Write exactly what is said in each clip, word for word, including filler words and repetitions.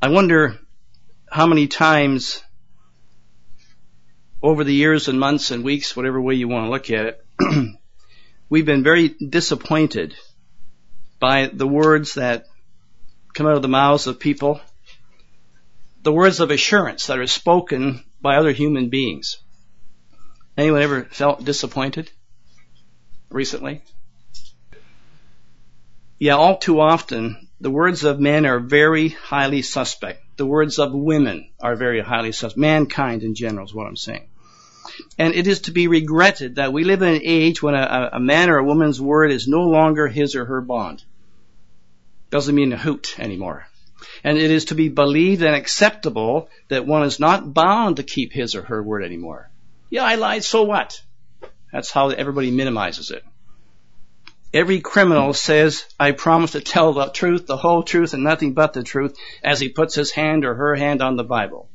I wonder how many times over the years and months and weeks, whatever way you want to look at it, we've been very disappointed by the words that come out of the mouths of people, the words of assurance that are spoken by other human beings. Anyone ever felt disappointed recently? Yeah, all too often, the words of men are very highly suspect. The words of women are very highly suspect. Mankind in general is what I'm saying. And it is to be regretted that we live in an age when a, a man or a woman's word is no longer his or her bond. Doesn't mean a hoot anymore. And it is to be believed and acceptable that one is not bound to keep his or her word anymore. Yeah, I lied, so what? That's how everybody minimizes it. Every criminal says, I promise to tell the truth, the whole truth, and nothing but the truth, as he puts his hand or her hand on the Bible.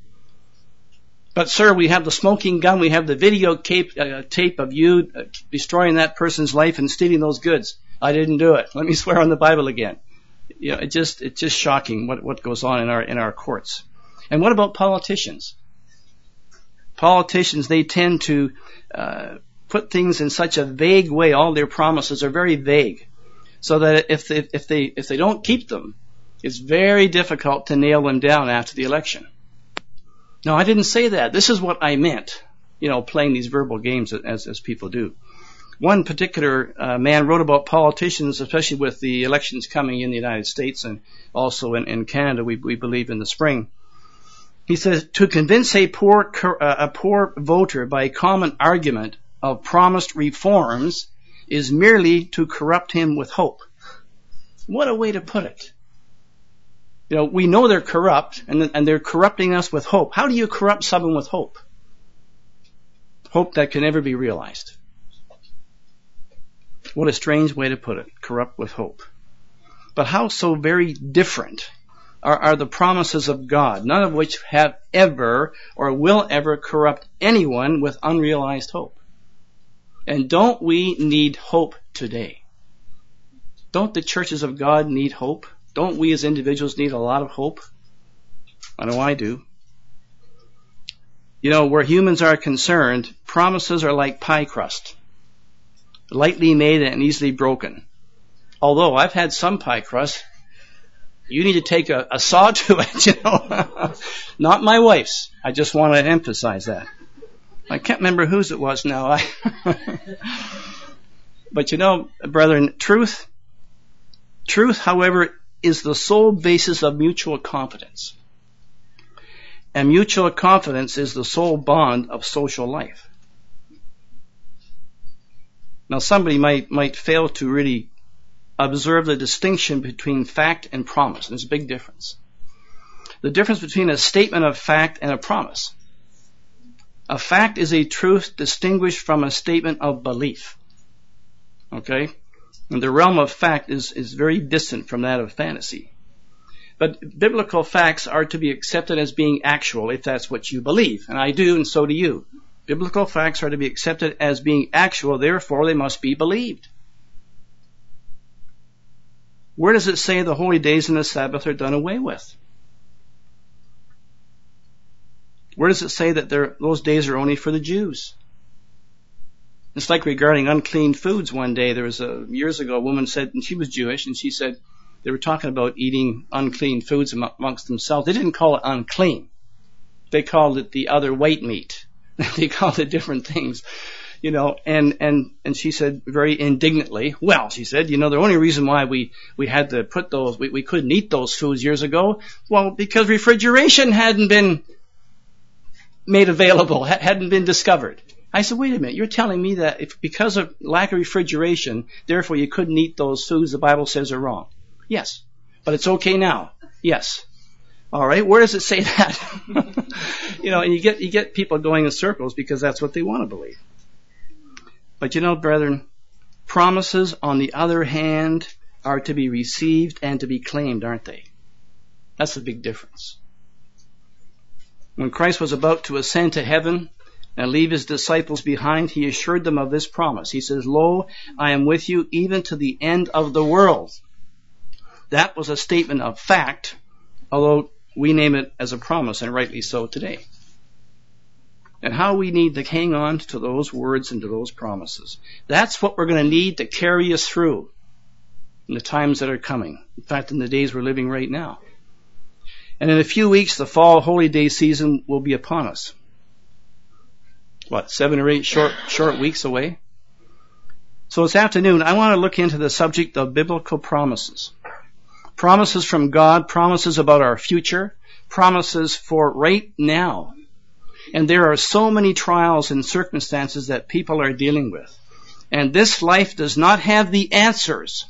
But sir, we have the smoking gun, we have the video tape, uh, tape of you uh, destroying that person's life and stealing those goods. I didn't do it. Let me swear on the Bible again. You know, it just, it's just shocking what, what goes on in our, in our courts. And what about politicians? Politicians, they tend to, uh, put things in such a vague way. All their promises are very vague. So that if they, if they, if they don't keep them, it's very difficult to nail them down after the election. No, I didn't say that. This is what I meant. You know, playing these verbal games as, as people do. One particular uh, man wrote about politicians, especially with the elections coming in the United States and also in, in Canada, we, we believe in the spring. He says, to convince a poor, uh, a poor voter by a common argument of promised reforms is merely to corrupt him with hope. What a way to put it. You know, we know they're corrupt, and, and they're corrupting us with hope. How do you corrupt someone with hope? Hope that can never be realized. What a strange way to put it. Corrupt with hope. But how so very different are, are the promises of God, none of which have ever or will ever corrupt anyone with unrealized hope. And don't we need hope today? Don't the churches of God need hope? Don't we as individuals need a lot of hope? I know I do. You know, where humans are concerned, promises are like pie crust. Lightly made and easily broken. Although I've had some pie crust, you need to take a, a saw to it, you know. Not my wife's. I just want to emphasize that. I can't remember whose it was now. But you know, brethren, truth, truth, however, is the sole basis of mutual confidence. And mutual confidence is the sole bond of social life. Now somebody might, might fail to really observe the distinction between fact and promise. There's a big difference. The difference between a statement of fact and a promise. A fact is a truth distinguished from a statement of belief. Okay? And the realm of fact is, is very distant from that of fantasy. But biblical facts are to be accepted as being actual if that's what you believe. And I do, and so do you. Biblical facts are to be accepted as being actual, therefore they must be believed. Where does it say the holy days and the Sabbath are done away with? Where does it say that those days are only for the Jews? It's like regarding unclean foods one day. There was a, years ago, a woman said, and she was Jewish, and she said they were talking about eating unclean foods amongst themselves. They didn't call it unclean. They called it the other white meat. They called it different things, you know, and, and, and she said very indignantly, well, she said, you know, the only reason why we, we had to put those, we, we couldn't eat those foods years ago, well, because refrigeration hadn't been made available, hadn't been discovered. I said, wait a minute, you're telling me that if because of lack of refrigeration, therefore you couldn't eat those foods the Bible says are wrong. Yes. But it's okay now. Yes. All right. Where does it say that? You know, and you get, you get people going in circles because that's what they want to believe. But you know, brethren, promises on the other hand are to be received and to be claimed, aren't they? That's the big difference. When Christ was about to ascend to heaven and leave his disciples behind, he assured them of this promise. He says, lo, I am with you even to the end of the world. That was a statement of fact, although we name it as a promise, and rightly so today. And how we need to hang on to those words and to those promises. That's what we're going to need to carry us through in the times that are coming. In fact, in the days we're living right now. And in a few weeks, the fall holy day season will be upon us. What, seven or eight short, short weeks away? So this afternoon, I want to look into the subject of biblical promises. Promises from God, promises about our future, promises for right now. And there are so many trials and circumstances that people are dealing with. And this life does not have the answers.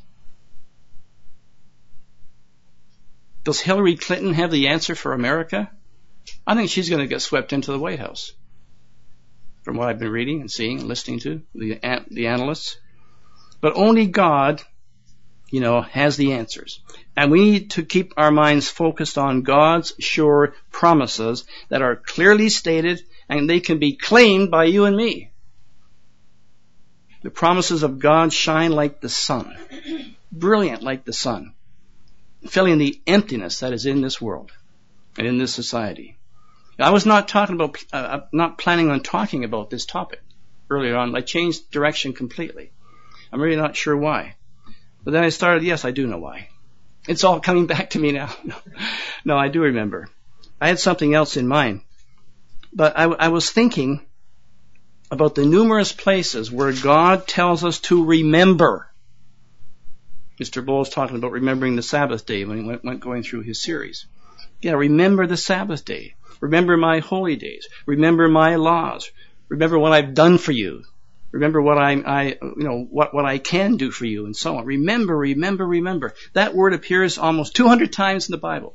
Does Hillary Clinton have the answer for America? I think she's going to get swept into the White House. From what I've been reading and seeing and listening to, the, the analysts. But only God, you know, has the answers. And we need to keep our minds focused on God's sure promises that are clearly stated and they can be claimed by you and me. The promises of God shine like the sun. Brilliant like the sun. Filling the emptiness that is in this world and in this society. I was not talking about, uh, not planning on talking about this topic earlier on. I changed direction completely. I'm really not sure why. But then I started, yes, I do know why. It's all coming back to me now. No, no, I do remember. I had something else in mind. But I, I was thinking about the numerous places where God tells us to remember. Mister Bowles talking about remembering the Sabbath day when he went, went going through his series. Yeah, remember the Sabbath day. Remember my holy days. Remember my laws. Remember what I've done for you. Remember what I, I, you know, what, what I can do for you and so on. Remember, remember, remember. That word appears almost two hundred times in the Bible.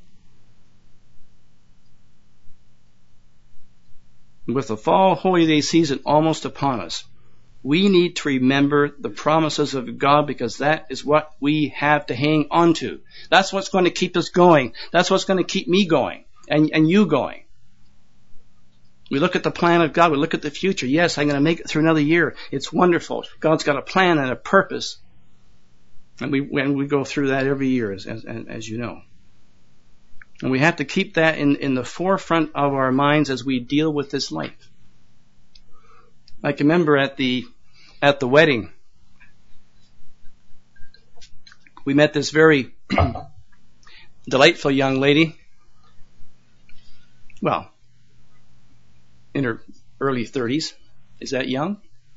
With the fall holy day season almost upon us, we need to remember the promises of God because that is what we have to hang on to. That's what's going to keep us going. That's what's going to keep me going and, and you going. We look at the plan of God. We look at the future. Yes, I'm going to make it through another year. It's wonderful. God's got a plan and a purpose. And we, when we go through that every year, as, as, as you know. And we have to keep that in, in the forefront of our minds as we deal with this life. I can remember at the, at the wedding, we met this very delightful young lady. Well, in her early thirties. Is that young?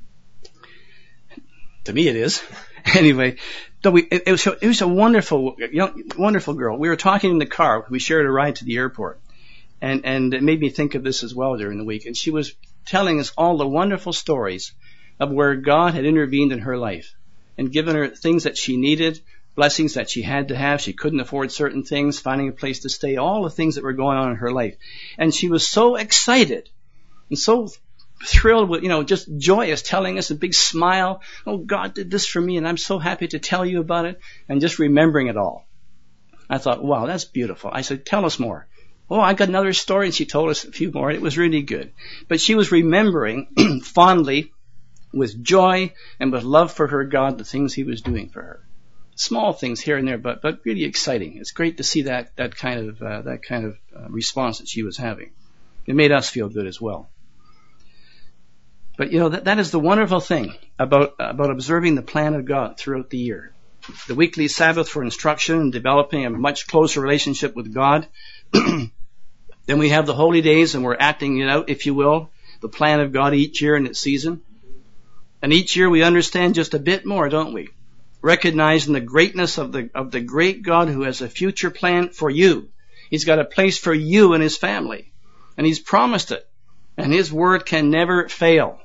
To me it is. Anyway, so we, it, it, was, it was a wonderful, young, wonderful girl. We were talking in the car. We shared a ride to the airport. And, and it made me think of this as well during the week. And she was telling us all the wonderful stories of where God had intervened in her life and given her things that she needed, blessings that she had to have. She couldn't afford certain things, finding a place to stay, all the things that were going on in her life. And she was so excited and so thrilled with, you know, just joyous, telling us a big smile. Oh, God did this for me and I'm so happy to tell you about it. And just remembering it all. I thought, wow, that's beautiful. I said, tell us more. Oh, I got another story, and she told us a few more. It was really good. But she was remembering fondly, with joy and with love for her God, the things he was doing for her. Small things here and there, but but really exciting. It's great to see that that kind of uh, that kind of uh, response that she was having. It made us feel good as well. But you know that that is the wonderful thing about about observing the plan of God throughout the year. The weekly Sabbath for instruction and developing a much closer relationship with God. Then we have the holy days and we're acting it out, if you will, the plan of God each year in its season. And each year we understand just a bit more, don't we? Recognizing the greatness of the of the great God who has a future plan for you. He's got a place for you and his family. And he's promised it. And his word can never fail.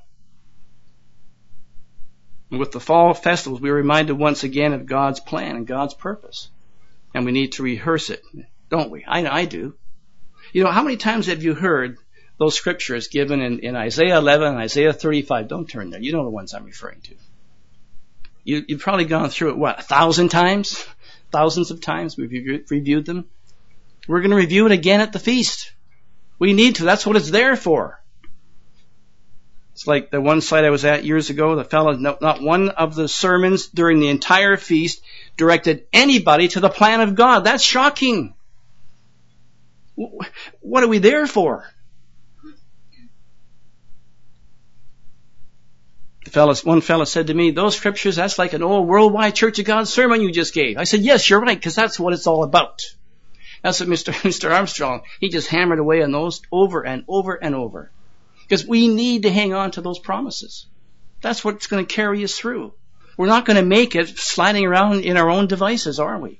And with the fall festivals, we're reminded once again of God's plan and God's purpose. And we need to rehearse it, don't we? I, I do. You know, how many times have you heard those scriptures given in, in Isaiah eleven and Isaiah thirty-five? Don't turn there. You know the ones I'm referring to. You, you've probably gone through it, what, a thousand times? Thousands of times we've reviewed, reviewed them. We're going to review it again at the feast. We need to. That's what it's there for. It's like the one site I was at years ago, the fellow, no, not one of the sermons during the entire feast directed anybody to the plan of God. That's shocking. What are we there for? The fellow, one fellow said to me, those scriptures, that's like an old worldwide Church of God sermon you just gave. I said, yes, you're right, because that's what it's all about. That's what Mister Mister Armstrong, he just hammered away on those over and over and over. Because we need to hang on to those promises. That's what's going to carry us through. We're not going to make it sliding around in our own devices, are we?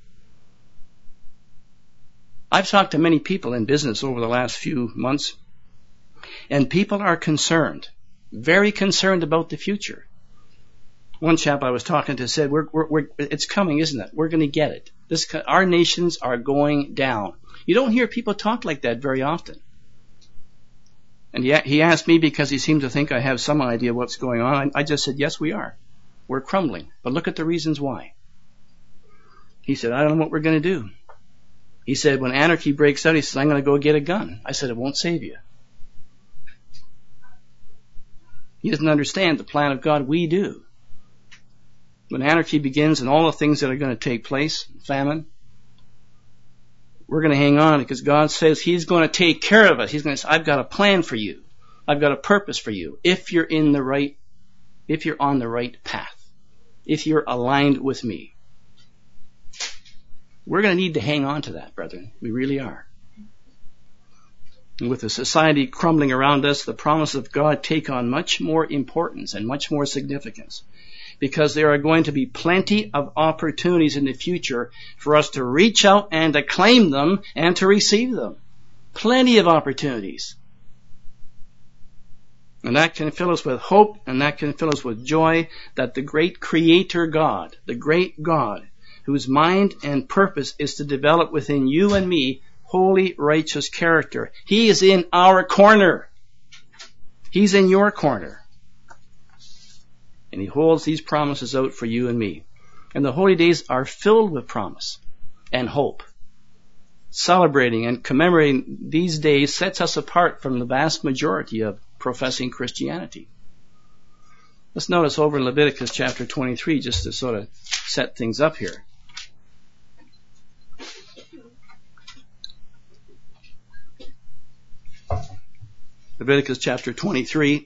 I've talked to many people in business over the last few months, and people are concerned, very concerned about the future. One chap I was talking to said, we're, we're, we're, it's coming, isn't it? We're going to get it. This, our nations are going down. You don't hear people talk like that very often. And he, he asked me because he seemed to think I have some idea what's going on. I just said, yes, we are. We're crumbling. But look at the reasons why. He said, I don't know what we're going to do. He said, when anarchy breaks out, he says, I'm going to go get a gun. I said, it won't save you. He doesn't understand the plan of God. We do. When anarchy begins and all the things that are going to take place, famine, we're going to hang on because God says He's going to take care of us. He's going to say, I've got a plan for you. I've got a purpose for you. If you're in the right, if you're on the right path, if you're aligned with me. We're going to need to hang on to that, brethren. We really are. And with the society crumbling around us, the promises of God take on much more importance and much more significance. Because there are going to be plenty of opportunities in the future for us to reach out and to claim them and to receive them. Plenty of opportunities. And that can fill us with hope, and that can fill us with joy that the great Creator God, the great God, whose mind and purpose is to develop within you and me holy, righteous character. He is in our corner. He's in your corner. And He holds these promises out for you and me. And the holy days are filled with promise and hope. Celebrating and commemorating these days sets us apart from the vast majority of professing Christianity. Let's notice over in Leviticus chapter twenty-three, just to sort of set things up here. Leviticus chapter twenty-three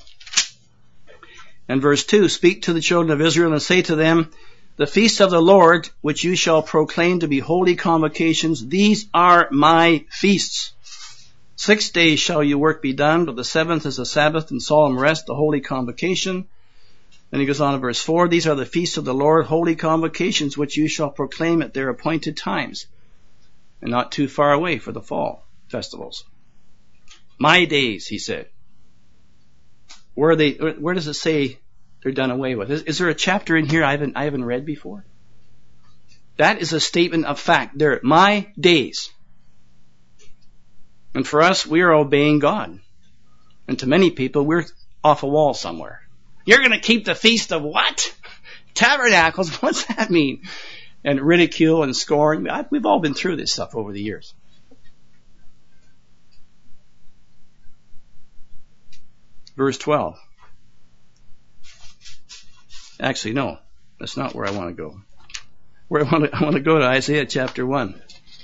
and verse two, speak to the children of Israel and say to them, the feast of the Lord, which you shall proclaim to be holy convocations, these are my feasts. Six days shall your work be done, but the seventh is a Sabbath and solemn rest, a holy convocation. Then he goes on to verse four, these are the feasts of the Lord, holy convocations, which you shall proclaim at their appointed times, and not too far away for the fall festivals. My days, he said. Where are they? Where does it say they're done away with? Is, is there a chapter in here I haven't I haven't read before? That is a statement of fact. They're my days. And for us, we are obeying God. And to many people, we're off a wall somewhere. You're going to keep the feast of what? Tabernacles. What's that mean? And ridicule and scorn. We've all been through this stuff over the years. Verse twelve. Actually, no. That's not where I want to go. Where I want to, I want to go to Isaiah chapter one.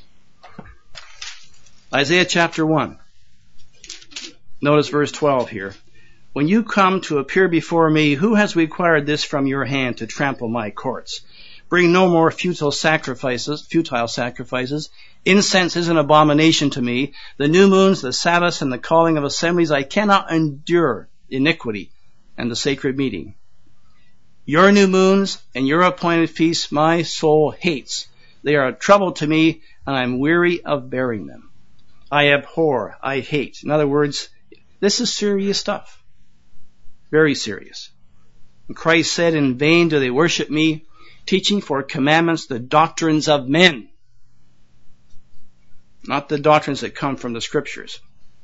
Isaiah chapter one. Notice verse twelve here. When you come to appear before me, who has required this from your hand to trample my courts? Bring no more futile sacrifices, futile sacrifices. Incense is an abomination to me. The new moons, the Sabbaths, and the calling of assemblies, I cannot endure iniquity and the sacred meeting. Your new moons and your appointed feasts my soul hates. They are a trouble to me, and I am weary of bearing them. I abhor, I hate. In other words, this is serious stuff. Very serious. And Christ said, in vain do they worship me, teaching for commandments the doctrines of men. Not the doctrines that come from the scriptures.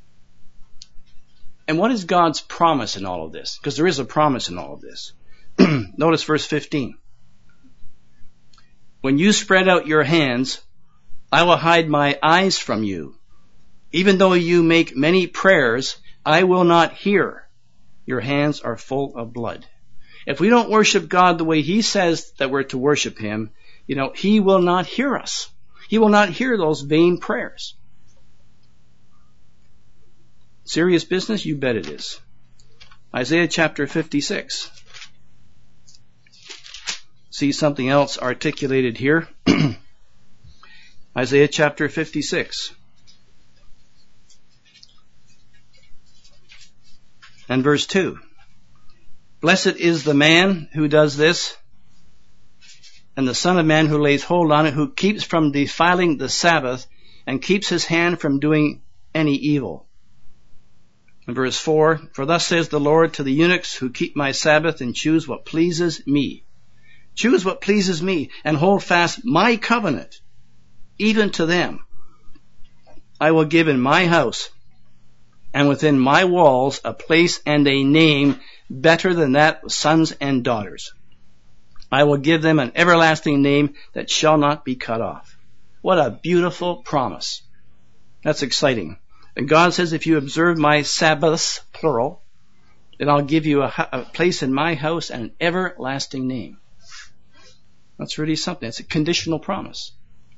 And what is God's promise in all of this? Because there is a promise in all of this. Notice verse fifteen. When you spread out your hands, I will hide my eyes from you. Even though you make many prayers, I will not hear. Your hands are full of blood. If we don't worship God the way He says that we're to worship Him, you know, He will not hear us. He will not hear those vain prayers. Serious business? You bet it is. Isaiah chapter fifty-six. See something else articulated here. Isaiah chapter fifty-six. And verse two. Blessed is the man who does this, and the Son of Man who lays hold on it, who keeps from defiling the Sabbath, and keeps his hand from doing any evil. In verse four, for thus says the Lord to the eunuchs who keep my Sabbath and choose what pleases me. Choose what pleases me, and hold fast my covenant, even to them. I will give in my house, and within my walls, a place and a name better than that of sons and daughters. I will give them an everlasting name that shall not be cut off. What a beautiful promise. That's exciting. And God says, if you observe my Sabbaths, plural, then I'll give you a, a place in my house and an everlasting name. That's really something. It's a conditional promise.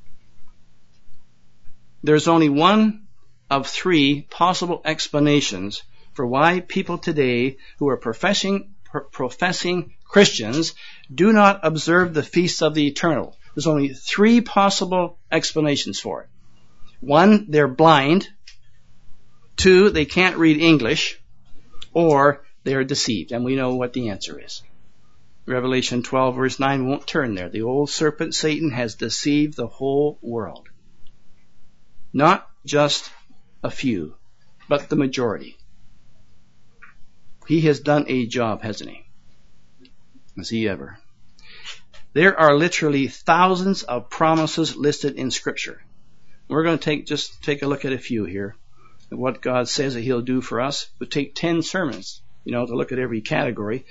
There's only one of three possible explanations for why people today who are professing, pro- professing Christians do not observe the feasts of the eternal. There's only three possible explanations for it. One, they're blind. Two, they can't read English. Or they're deceived. And we know what the answer is. Revelation twelve verse nine won't turn there. The old serpent Satan has deceived the whole world. Not just a few, but the majority. He has done a job, hasn't he? Has he ever? There are literally thousands of promises listed in Scripture. We're going to take just take a look at a few here. What God says that he'll do for us. It would take ten sermons, you know, to look at every category.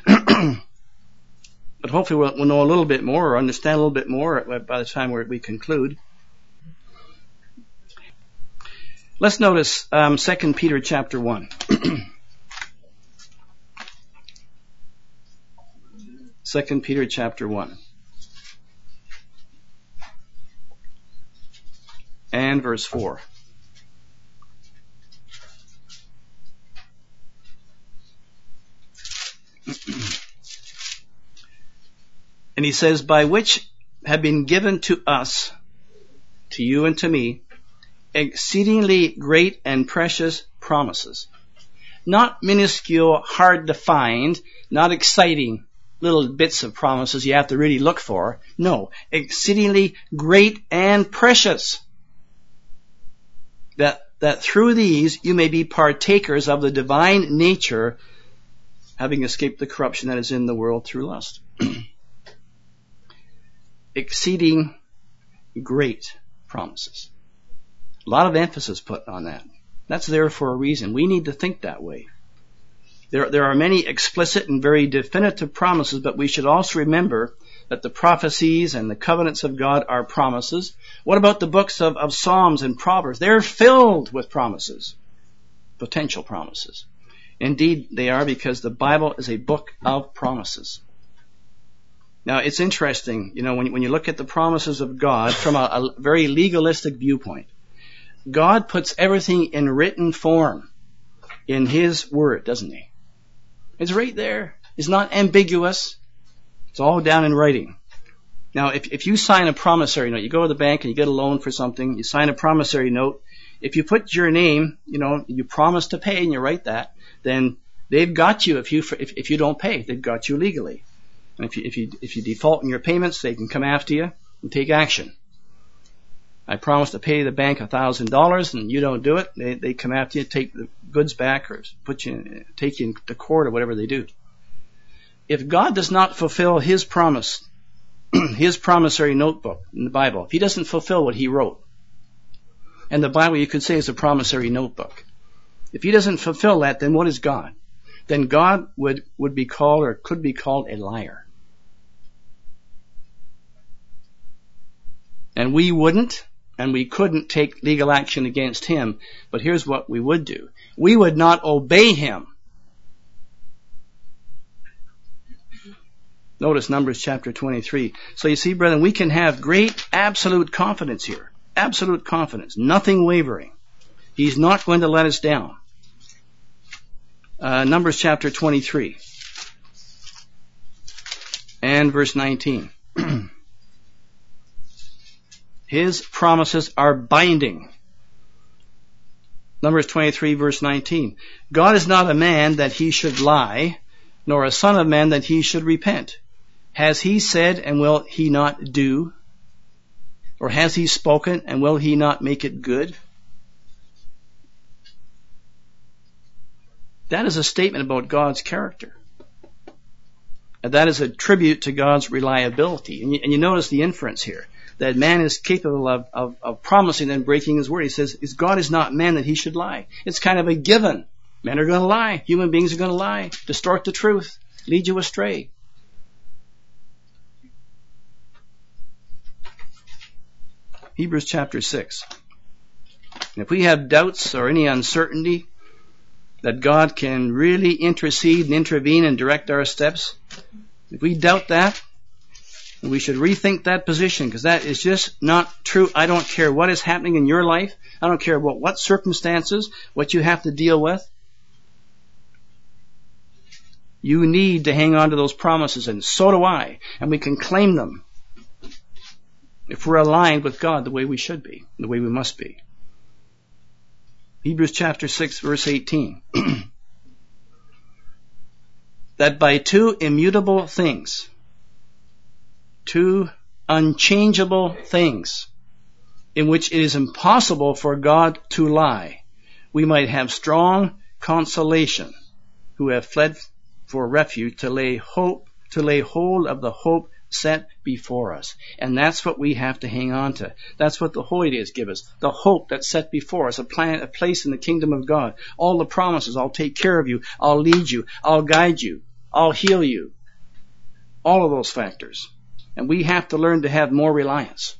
But hopefully we'll, we'll know a little bit more or understand a little bit more by the time we conclude. Let's notice um, Second Peter chapter one. Second Peter chapter one. And verse four. And he says, by which have been given to us, to you and to me, exceedingly great and precious promises. Not minuscule, hard to find, not exciting little bits of promises you have to really look for. No, exceedingly great and precious. That, that through these you may be partakers of the divine nature, having escaped the corruption that is in the world through lust. Exceeding great promises. A lot of emphasis put on that. That's there for a reason. We need to think that way. There, there are many explicit and very definitive promises, but we should also remember that the prophecies and the covenants of God are promises. What about the books of, of Psalms and Proverbs? They're filled with promises, potential promises. Indeed, they are, because the Bible is a book of promises. Now, it's interesting, you know, when, when you look at the promises of God from a, a very legalistic viewpoint, God puts everything in written form in His Word, doesn't He? It's right there. It's not ambiguous. It's all down in writing. Now, if, if you sign a promissory note, you go to the bank and you get a loan for something, you sign a promissory note, if you put your name, you know, you promise to pay and you write that, then they've got you if you if, if you don't pay. They've got you legally. And if you, if you, if you default in your payments, they can come after you and take action. I promise to pay the bank a thousand dollars and you don't do it, they, they come after you, take the goods back or put you, take you to court or whatever they do. If God does not fulfill His promise, His promissory notebook in the Bible, if He doesn't fulfill what He wrote, and the Bible you could say is a promissory notebook, if He doesn't fulfill that, then what is God? Then God would, would be called or could be called a liar. And we wouldn't and we couldn't take legal action against Him. But here's what we would do. We would not obey Him. Notice Numbers chapter twenty-three. So you see, brethren, we can have great absolute confidence here. Absolute confidence. Nothing wavering. He's not going to let us down. uh, Numbers chapter twenty-three and verse nineteen. His promises are binding. Numbers twenty-three verse nineteen. God is not a man that he should lie, nor a son of man that he should repent. Has he said, and will he not do? Or has he spoken, and will he not make it good? That is a statement about God's character. And that is a tribute to God's reliability. And you, and you notice the inference here, that man is capable of, of, of promising and breaking his word. He says, God is not man that he should lie. It's kind of a given. Men are going to lie. Human beings are going to lie, distort the truth, lead you astray. Hebrews chapter six. If we have doubts or any uncertainty that God can really intercede and intervene and direct our steps, if we doubt that, we should rethink that position, because that is just not true. I don't care what is happening in your life. I don't care about what circumstances, what you have to deal with. You need to hang on to those promises, and so do I. And we can claim them if we're aligned with God the way we should be, the way we must be. Hebrews chapter six, verse eighteen. That by two immutable things, two unchangeable things, in which it is impossible for God to lie, we might have strong consolation, who have fled for refuge, to lay hope, to lay hold of the hope set before us. And that's what we have to hang on to. That's what the Holy Days give us. The hope that's set before us, a plan, a place in the kingdom of God. All the promises, I'll take care of you, I'll lead you, I'll guide you, I'll heal you. All of those factors. And we have to learn to have more reliance.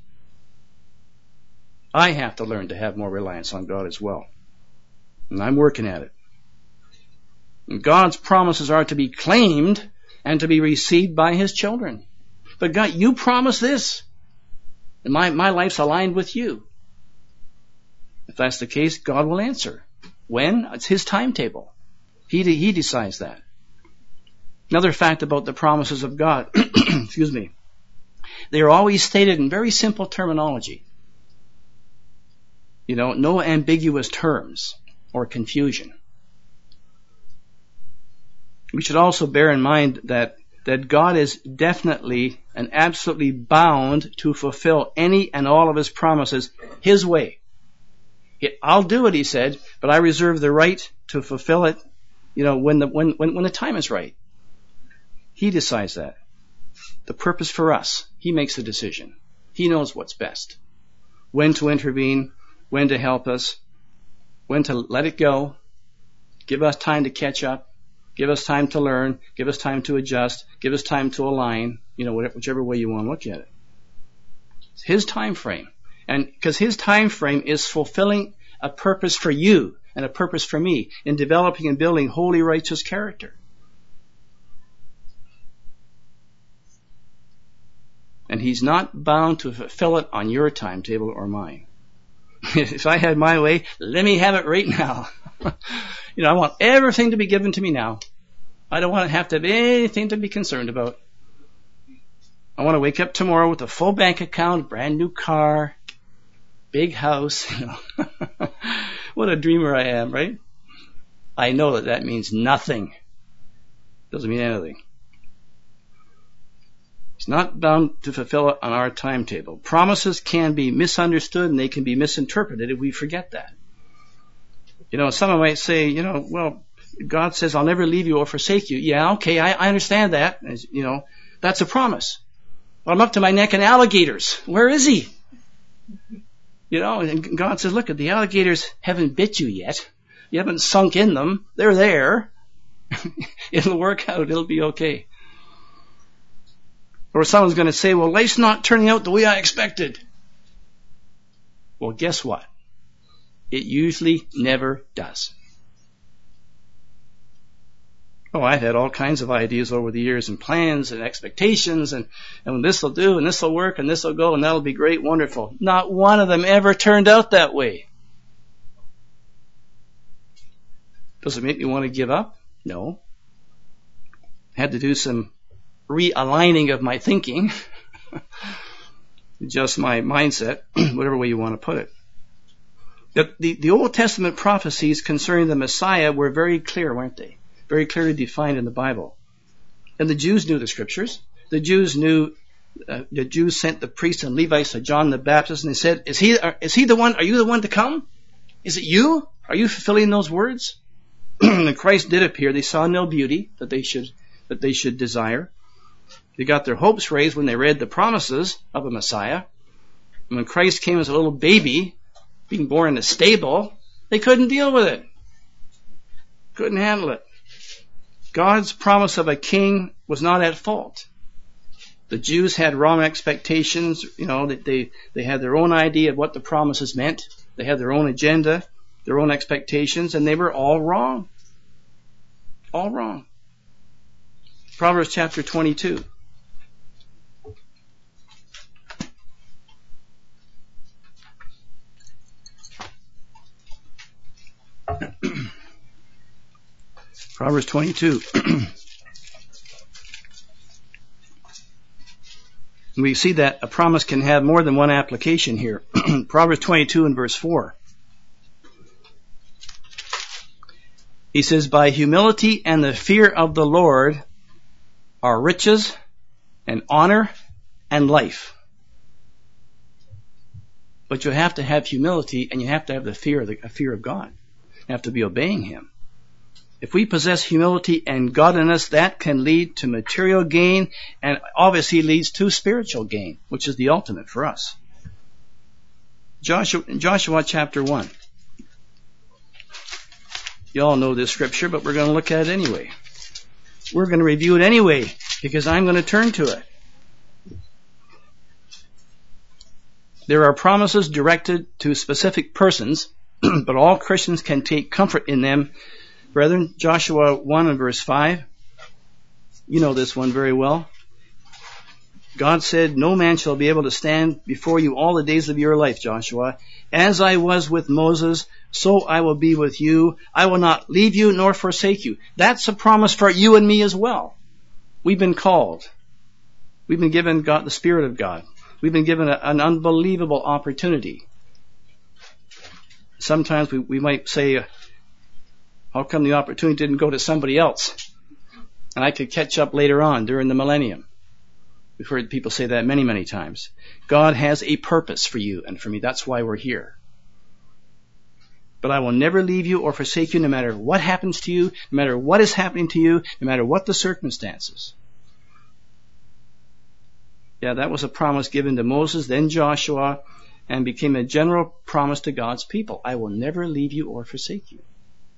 I have to learn to have more reliance on God as well. And I'm working at it. And God's promises are to be claimed and to be received by His children. But God, you promised this. And my, my life's aligned with you. If that's the case, God will answer. When? It's His timetable. He, he decides that. Another fact about the promises of God, excuse me, they are always stated in very simple terminology. You know, no ambiguous terms or confusion. We should also bear in mind that, that God is definitely and absolutely bound to fulfill any and all of His promises His way. I'll do it, He said, but I reserve the right to fulfill it, you know, when the, when, when, when the time is right. He decides that. The purpose for us, He makes the decision. He knows what's best. When to intervene, when to help us, when to let it go, give us time to catch up, give us time to learn, give us time to adjust, give us time to align, you know, whichever way you want to look at it. It's His time frame. And because His time frame is fulfilling a purpose for you and a purpose for me in developing and building holy, righteous character. And He's not bound to fulfill it on your timetable or mine. If I had my way, let me have it right now. You know, I want everything to be given to me now. I don't want to have to have anything to be concerned about. I want to wake up tomorrow with a full bank account, brand new car, big house. You know. What a dreamer I am, right? I know that that means nothing. Doesn't mean anything. He's not bound to fulfill it on our timetable. Promises can be misunderstood and they can be misinterpreted if we forget that. You know, someone might say, you know, well, God says, I'll never leave you or forsake you. Yeah, okay, I, I understand that. As, you know, that's a promise. Well, I'm up to my neck in alligators. Where is He? You know, and God says, look, the alligators haven't bit you yet. You haven't sunk in them. They're there. It'll work out. It'll be okay. Or someone's going to say, well, life's not turning out the way I expected. Well, guess what? It usually never does. Oh, I've had all kinds of ideas over the years and plans and expectations and, and this will do and this will work and this will go and that'll be great, wonderful. Not one of them ever turned out that way. Does it make me want to give up? No. I had to do some realigning of my thinking, just my mindset, whatever way you want to put it. The, the, the Old Testament prophecies concerning the Messiah were very clear, weren't they? Very clearly defined in the Bible. And the Jews knew the scriptures. The Jews knew, uh, the Jews sent the priests and Levites to John the Baptist, and they said, is he, is he the one, are you the one to come? Is it you? Are you fulfilling those words? When Christ did appear, they saw no beauty that they should, that they should desire. They got their hopes raised when they read the promises of a Messiah. And when Christ came as a little baby, being born in a stable, they couldn't deal with it. Couldn't handle it. God's promise of a king was not at fault. The Jews had wrong expectations. You know, they, they had their own idea of what the promises meant. They had their own agenda, their own expectations, and they were all wrong. All wrong. Proverbs chapter twenty-two. Proverbs twenty-two. We see that a promise can have more than one application here. Proverbs twenty-two and verse four. He says, by humility and the fear of the Lord are riches and honor and life. But you have to have humility and you have to have the fear of, the, fear of God. You have to be obeying Him. If we possess humility and godliness, that can lead to material gain and obviously leads to spiritual gain, which is the ultimate for us. Joshua, Joshua chapter one. You all know this scripture, but we're going to look at it anyway. We're going to review it anyway, because I'm going to turn to it. There are promises directed to specific persons, but all Christians can take comfort in them. Brethren, Joshua one and verse five. You know this one very well. God said, no man shall be able to stand before you all the days of your life, Joshua. As I was with Moses, so I will be with you. I will not leave you nor forsake you. That's a promise for you and me as well. We've been called. We've been given God, the Spirit of God. We've been given a, an unbelievable opportunity. Sometimes we, we might say, how come the opportunity didn't go to somebody else? And I could catch up later on during the millennium. We've heard people say that many, many times. God has a purpose for you and for me. That's why we're here. But I will never leave you or forsake you, no matter what happens to you, no matter what is happening to you, no matter what the circumstances. Yeah, that was a promise given to Moses, then Joshua, and became a general promise to God's people. I will never leave you or forsake you.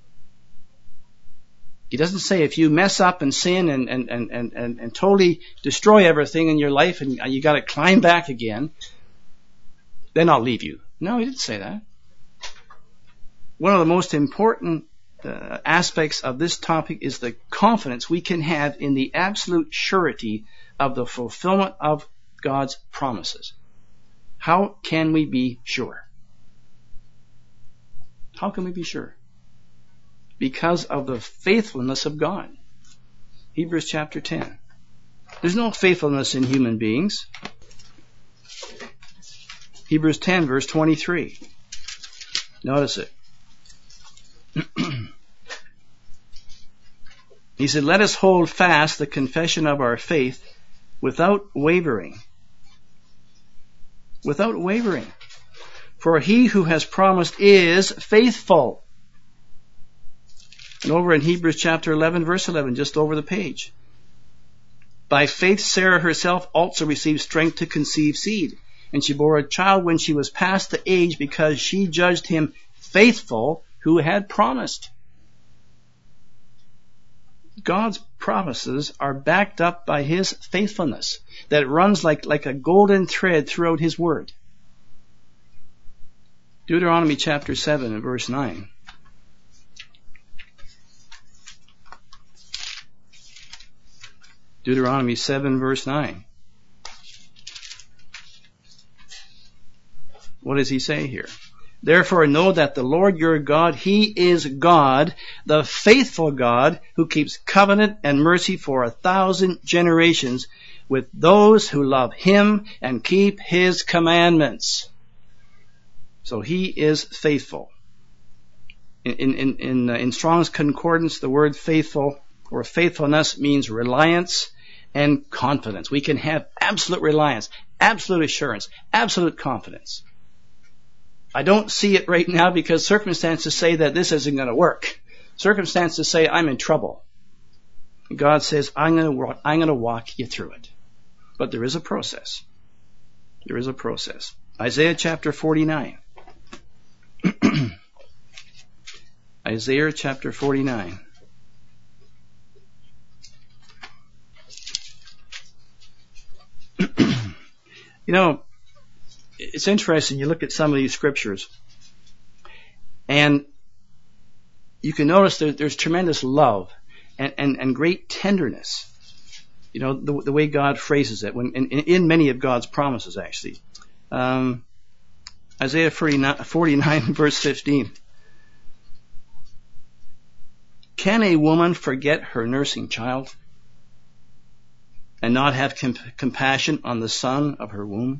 He doesn't say if you mess up and sin and, and, and, and, and, and totally destroy everything in your life and you got to climb back again, then I'll leave you. No, he didn't say that. One of the most important uh, aspects of this topic is the confidence we can have in the absolute surety of the fulfillment of God's promises. How can we be sure? How can we be sure? Because of the faithfulness of God. Hebrews chapter ten. There's no faithfulness in human beings. Hebrews ten verse twenty-three. Notice it. He said, let us hold fast the confession of our faith without wavering. Without wavering. For he who has promised is faithful. And over in Hebrews chapter eleven, verse eleven, just over the page. By faith Sarah herself also received strength to conceive seed. And she bore a child when she was past the age, because she judged him faithful who had promised. God's promises are backed up by His faithfulness that runs like, like a golden thread throughout His Word. Deuteronomy chapter seven and verse nine. Deuteronomy seven verse nine. What does he say here? Therefore know that the Lord your God, He is God, the faithful God, who keeps covenant and mercy for a thousand generations with those who love Him and keep His commandments. So He is faithful. In, in, in, uh, in Strong's Concordance, the word faithful or faithfulness means reliance and confidence. We can have absolute reliance, absolute assurance, absolute confidence. I don't see it right now because circumstances say that this isn't going to work. Circumstances say I'm in trouble. God says, I'm going to walk, I'm going to walk you through it. But there is a process. There is a process. Isaiah chapter forty-nine. Isaiah chapter forty-nine. You know, it's interesting. You look at some of these scriptures, and you can notice that there's tremendous love and, and, and great tenderness. You know, the, the way God phrases it when, in, in many of God's promises, actually. Um, Isaiah forty-nine, verse fifteen. Can a woman forget her nursing child and not have comp- compassion on the son of her womb?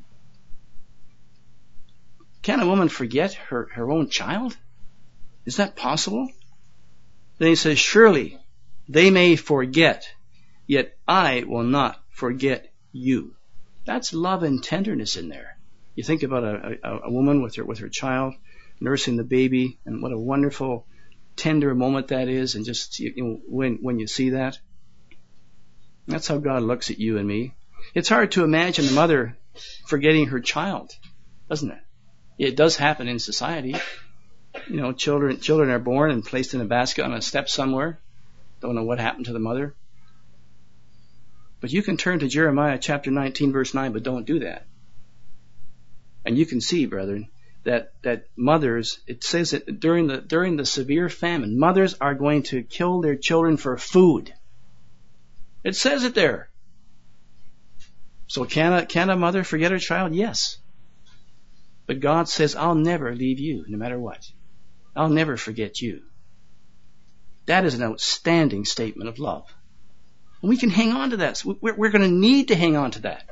Can a woman forget her, her own child? Is that possible? Then he says, surely they may forget, yet I will not forget you. That's love and tenderness in there. You think about a, a, a woman with her, with her child, nursing the baby, and what a wonderful, tender moment that is, and just you know, when, when you see that. That's how God looks at you and me. It's hard to imagine a mother forgetting her child, doesn't it? It does happen in society. You know, children children are born and placed in a basket on a step somewhere. Don't know what happened to the mother. But you can turn to Jeremiah chapter nineteen, verse nine, but don't do that. And you can see, brethren, that, that mothers, it says that during the during the severe famine, mothers are going to kill their children for food. It says it there. So can a, can a mother forget her child? Yes. But God says, I'll never leave you, no matter what. I'll never forget you. That is an outstanding statement of love. And we can hang on to that. We're, we're going to need to hang on to that.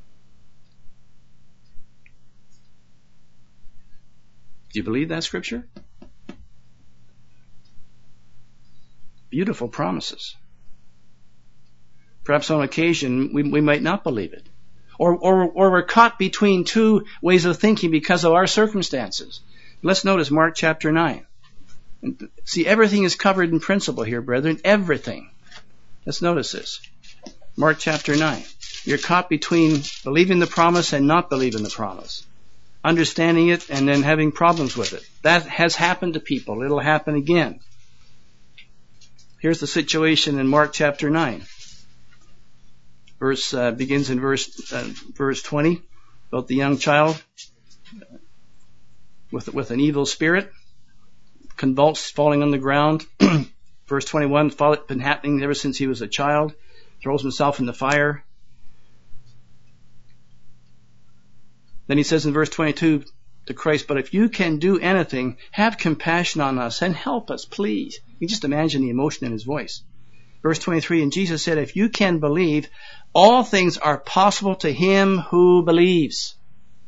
Do you believe that scripture? Beautiful promises. Perhaps on occasion we, we might not believe it. Or, or, or we're caught between two ways of thinking because of our circumstances. Let's notice Mark chapter nine. See, everything is covered in principle here, brethren. Everything. Let's notice this. Mark chapter nine. You're caught between believing the promise and not believing the promise. Understanding it and then having problems with it. That has happened to people. It'll happen again. Here's the situation in Mark chapter nine. Verse uh, begins in verse uh, verse twenty about the young child with with an evil spirit, convulsed, falling on the ground. Verse twenty-one, it's been happening ever since he was a child. Throws himself in the fire. Then he says in verse twenty-two to Christ, but if you can do anything, have compassion on us and help us, please. You can just imagine the emotion in his voice. Verse twenty-three, and Jesus said, if you can believe, all things are possible to him who believes.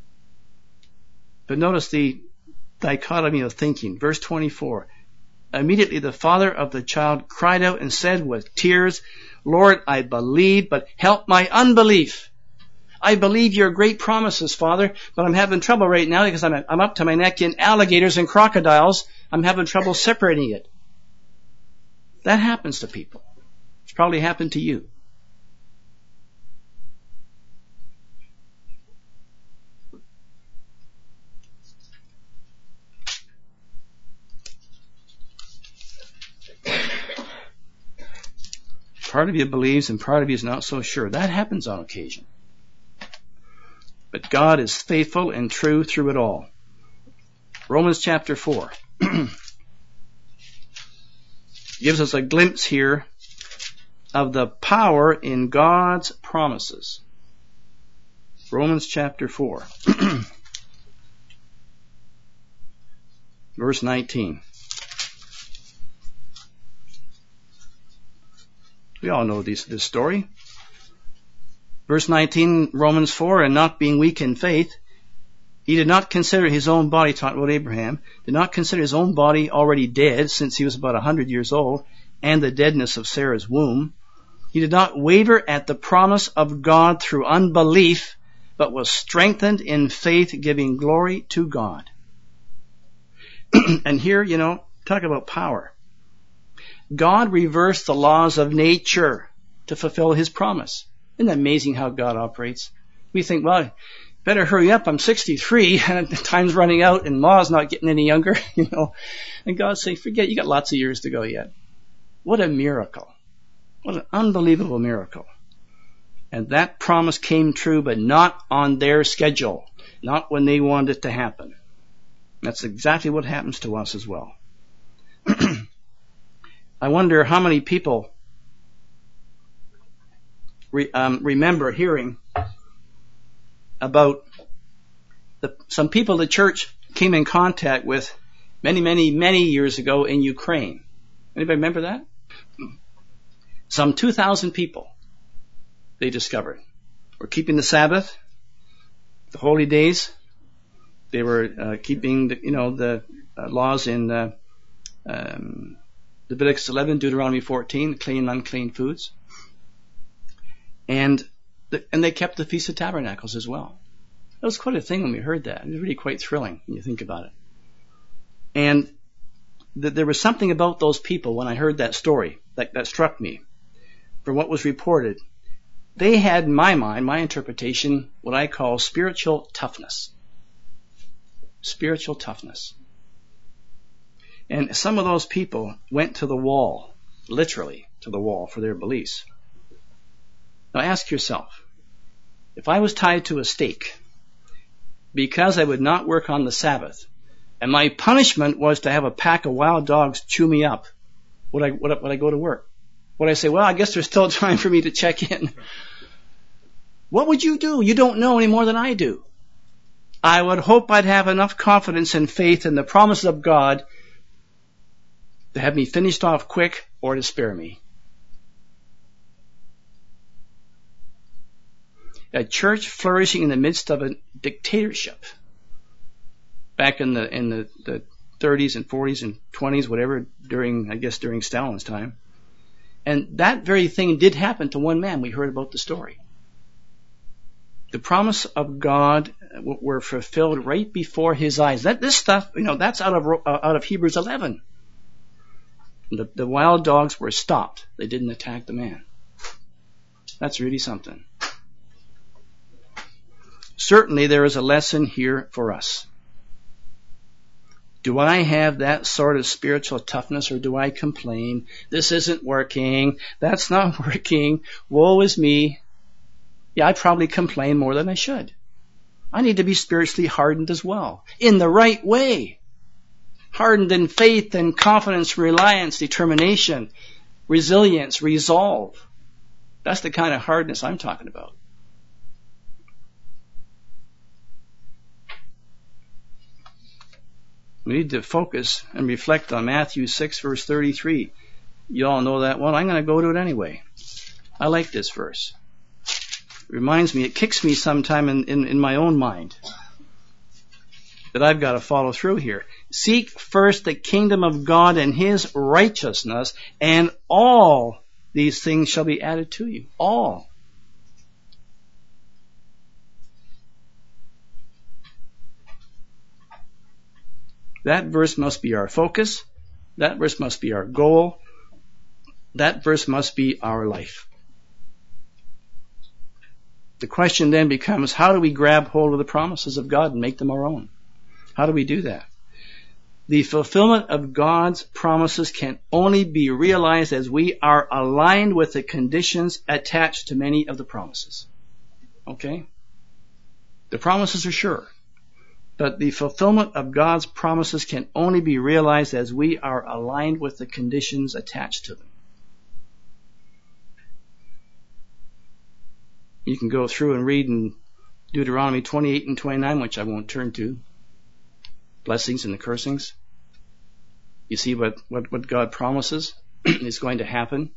But notice the dichotomy of thinking. Verse twenty-four, immediately the father of the child cried out and said with tears, Lord, I believe, but help my unbelief. I believe your great promises, Father, but I'm having trouble right now because I'm, I'm up to my neck in alligators and crocodiles. I'm having trouble separating it. That happens to people. It's probably happened to you. Part of you believes and part of you is not so sure. That happens on occasion. But God is faithful and true through it all. Romans chapter four gives us a glimpse here of the power in God's promises. Romans chapter four. verse nineteen. We all know this, this story. Verse nineteen, Romans four, and not being weak in faith, he did not consider his own body, talking about Abraham, did not consider his own body already dead, since he was about a hundred years old, and the deadness of Sarah's womb. He did not waver at the promise of God through unbelief, but was strengthened in faith, giving glory to God. And here, you know, talk about power. God reversed the laws of nature to fulfill his promise. Isn't that amazing how God operates? We think, well, better hurry up, I'm sixty-three, and time's running out, and Ma's not getting any younger, you know. And God's saying, forget, you got lots of years to go yet. What a miracle. What an unbelievable miracle. And that promise came true, but not on their schedule, not when they wanted it to happen. That's exactly what happens to us as well. I wonder how many people re, um, remember hearing about the, some people the church came in contact with many, many, many years ago in Ukraine. Anybody remember that? Some two thousand people they discovered were keeping the Sabbath, the holy days. They were uh, keeping, the, you know, the uh, laws in uh, um, Leviticus eleven, Deuteronomy fourteen, clean and unclean foods, and the, and they kept the Feast of Tabernacles as well. That was quite a thing when we heard that. It was really quite thrilling when you think about it. And th- there was something about those people when I heard that story that, that struck me. From what was reported, they had, in my mind, my interpretation, what I call spiritual toughness. Spiritual toughness. And some of those people went to the wall, literally to the wall, for their beliefs. Now ask yourself, if I was tied to a stake because I would not work on the Sabbath, and my punishment was to have a pack of wild dogs chew me up, would I, would I, would I go to work? Would I say, well, I guess there's still time for me to check in? What would you do? You don't know any more than I do. I would hope I'd have enough confidence and faith in the promises of God to have me finished off quick or to spare me. A church flourishing in the midst of a dictatorship back in the in the, the thirties and forties and twenties, whatever, during, I guess, during Stalin's time. And that very thing did happen to one man. We heard about the story. The promise of God were fulfilled right before his eyes. That this stuff, you know, that's out of uh, out of Hebrews eleven. The, the wild dogs were stopped. They didn't attack the man. That's really something. Certainly there is a lesson here for us. Do I have that sort of spiritual toughness, or do I complain? This isn't working. That's not working. Woe is me. Yeah, I probably complain more than I should. I need to be spiritually hardened as well, in the right way. Hardened in faith and confidence, reliance, determination, resilience, resolve. That's the kind of hardness I'm talking about. We need to focus and reflect on Matthew six, verse thirty-three. You all know that one. I'm going to go to it anyway. I like this verse. It reminds me, it kicks me sometime in, in, in my own mind that I've got to follow through here. Seek first the kingdom of God and his righteousness, and all these things shall be added to you. All. That verse must be our focus. That verse must be our goal. That verse must be our life. The question then becomes, how do we grab hold of the promises of God and make them our own? How do we do that? The fulfillment of God's promises can only be realized as we are aligned with the conditions attached to many of the promises. Okay? The promises are sure. But the fulfillment of God's promises can only be realized as we are aligned with the conditions attached to them. You can go through and read in Deuteronomy twenty-eight and twenty-nine, which I won't turn to. Blessings and the cursings. You see what, what, what God promises is going to happen?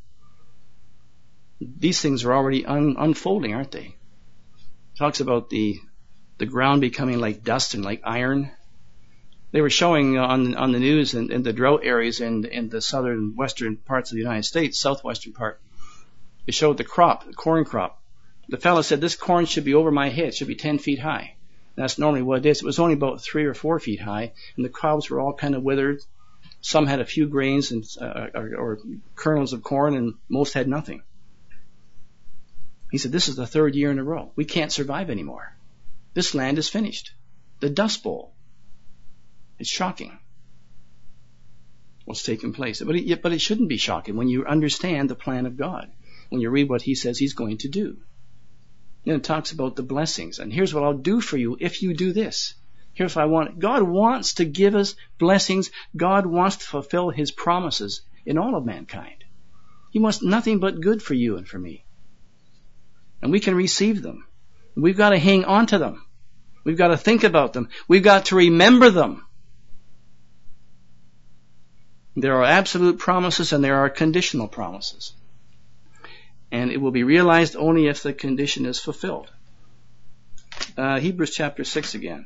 These things are already un, unfolding, aren't they? It talks about the the ground becoming like dust and like iron. They were showing on on the news in, in the drought areas in in the southern western parts of the United States, southwestern part. It showed the crop, the corn crop. The fellow said, this corn should be over my head. It should be ten feet high. And that's normally what it is. It was only about three or four feet high, and the cobs were all kind of withered. Some had a few grains and uh, or, or kernels of corn, and most had nothing. He said, this is the third year in a row. We can't survive anymore. This land is finished. The Dust Bowl. It's shocking what's taking place. But it, but it shouldn't be shocking when you understand the plan of God, when you read what he says he's going to do. And it talks about the blessings. And here's what I'll do for you if you do this. Here's what I want. God wants to give us blessings. God wants to fulfill his promises in all of mankind. He wants nothing but good for you and for me. And we can receive them. We've got to hang on to them. We've got to think about them. We've got to remember them. There are absolute promises and there are conditional promises. And it will be realized only if the condition is fulfilled. Uh, Hebrews chapter six again.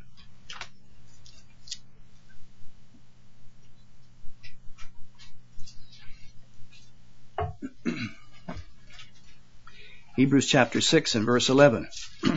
Hebrews chapter six and verse eleven.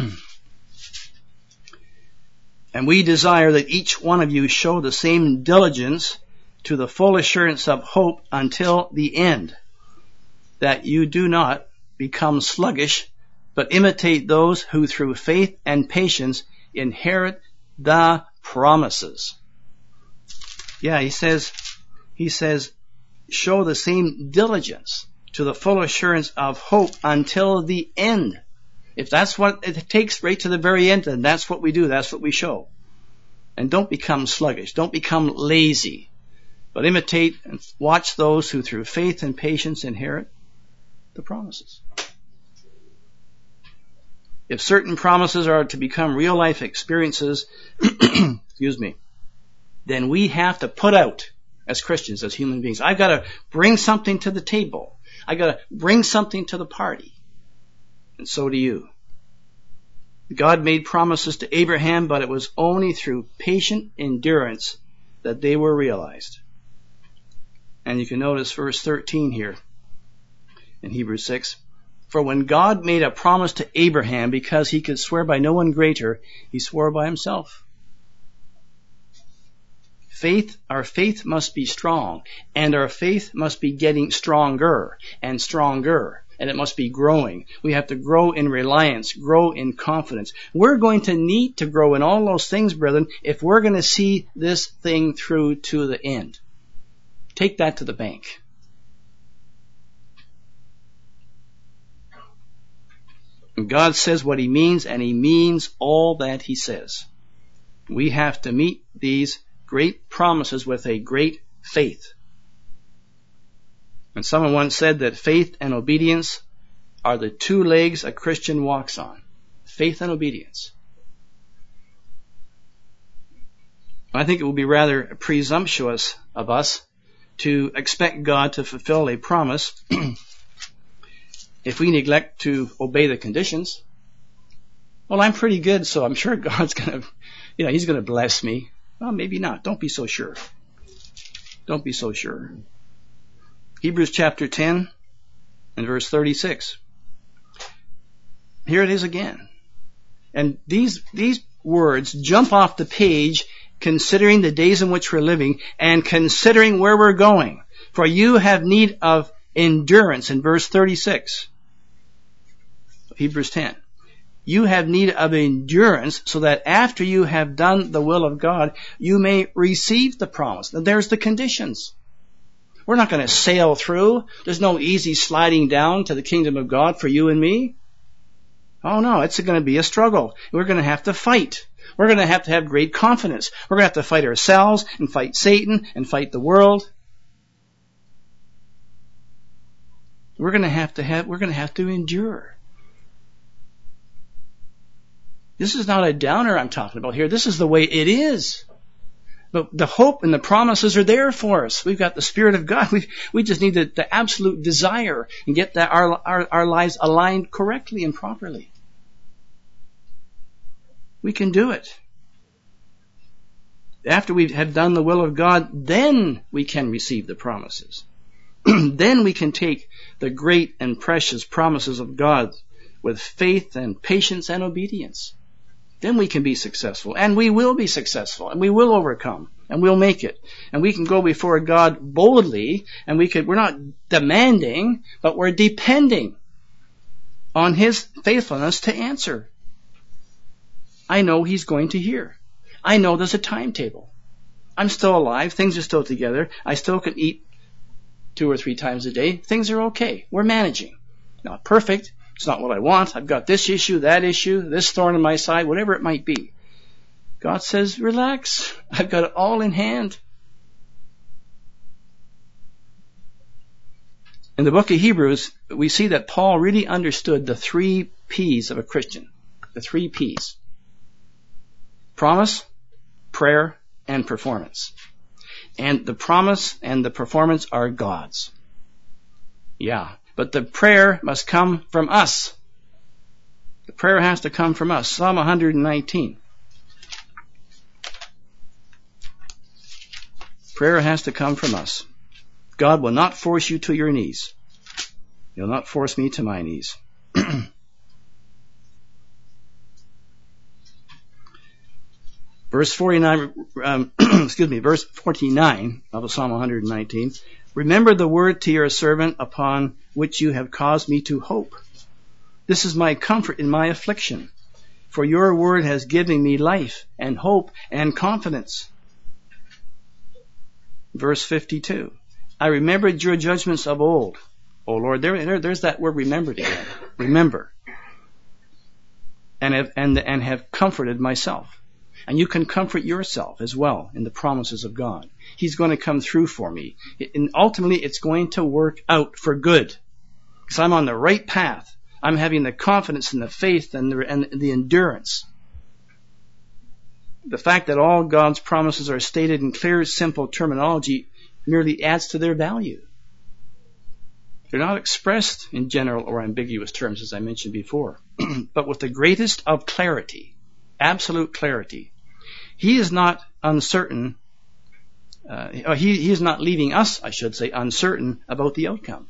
And we desire that each one of you show the same diligence to the full assurance of hope until the end, that you do not become sluggish, but imitate those who through faith and patience inherit the promises. Yeah, he says, he says, show the same diligence to the full assurance of hope until the end. If that's what it takes right to the very end, then that's what we do. That's what we show. And don't become sluggish. Don't become lazy. But imitate and watch those who through faith and patience inherit the promises. If certain promises are to become real life experiences, excuse me, then we have to put out, as Christians, as human beings, I've got to bring something to the table. I've got to bring something to the party. And so do you. God made promises to Abraham, but it was only through patient endurance that they were realized. And you can notice verse thirteen here in Hebrews six. For when God made a promise to Abraham, because he could swear by no one greater, he swore by himself. Faith, our faith must be strong, and our faith must be getting stronger and stronger, and it must be growing. We have to grow in reliance, grow in confidence. We're going to need to grow in all those things, brethren, if we're going to see this thing through to the end. Take that to the bank. And God says what he means, and he means all that he says. We have to meet these great promises with a great faith. And someone once said that faith and obedience are the two legs a Christian walks on. Faith and obedience. I think it would be rather presumptuous of us to expect God to fulfill a promise if we neglect to obey the conditions. Well, I'm pretty good, so I'm sure God's going to, you know, he's going to bless me. Well, maybe not. Don't be so sure. Don't be so sure. Hebrews chapter ten and verse thirty-six. Here it is again. And these, these words jump off the page considering the days in which we're living and considering where we're going. For you have need of endurance in verse thirty-six. Hebrews ten. You have need of endurance so that after you have done the will of God, you may receive the promise. Now there's the conditions. We're not going to sail through. There's no easy sliding down to the kingdom of God for you and me. Oh no, it's going to be a struggle. We're going to have to fight. We're going to have to have great confidence. We're going to have to fight ourselves and fight Satan and fight the world. We're going to have to have, we're going to have to endure. This is not a downer I'm talking about here. This is the way it is. But the hope and the promises are there for us. We've got the Spirit of God. We we just need the, the absolute desire and get that our, our our lives aligned correctly and properly. We can do it. After we have done the will of God, then we can receive the promises. Then we can take the great and precious promises of God with faith and patience and obedience. Then we can be successful, and we will be successful, and we will overcome, and we'll make it. And we can go before God boldly, and we could, we're not demanding, but we're depending on His faithfulness to answer. I know He's going to hear. I know there's a timetable. I'm still alive. Things are still together. I still can eat two or three times a day. Things are okay. We're managing. Not perfect. It's not what I want. I've got this issue, that issue, this thorn in my side, whatever it might be. God says, relax. I've got it all in hand. In the book of Hebrews, we see that Paul really understood the three P's of a Christian. The three P's. Promise, prayer, and performance. And the promise and the performance are God's. Yeah. But the prayer must come from us. The prayer has to come from us. Psalm one nineteen. Prayer has to come from us. God will not force you to your knees. He'll not force me to my knees. Verse forty-nine, um, excuse me, verse forty-nine of Psalm one nineteen. Remember the word to your servant upon which you have caused me to hope. This is my comfort in my affliction, for your word has given me life and hope and confidence. Verse fifty-two. I remembered your judgments of old. Oh Lord, there, there there's that word remembered again. Remember. And have, and, and have comforted myself. And you can comfort yourself as well in the promises of God. He's going to come through for me. And ultimately, it's going to work out for good. Because I'm on the right path. I'm having the confidence and the faith and the, and the endurance. The fact that all God's promises are stated in clear, simple terminology merely adds to their value. They're not expressed in general or ambiguous terms, as I mentioned before, but with the greatest of clarity, absolute clarity. He is not uncertain, uh, he, he is not leaving us, I should say, uncertain about the outcome.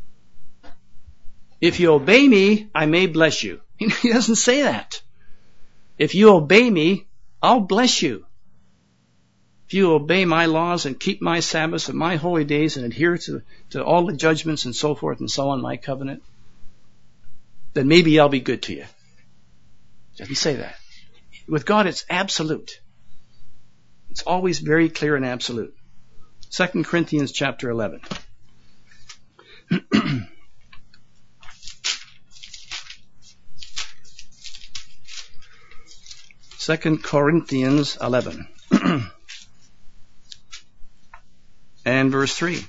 If you obey me, I may bless you. He doesn't say that. If you obey me, I'll bless you. If you obey my laws and keep my Sabbaths and my holy days and adhere to, to all the judgments and so forth and so on, my covenant, then maybe I'll be good to you. Doesn't say that. With God, it's absolute. It's always very clear and absolute. Second Corinthians chapter eleven. Second Corinthians eleven. And verse three.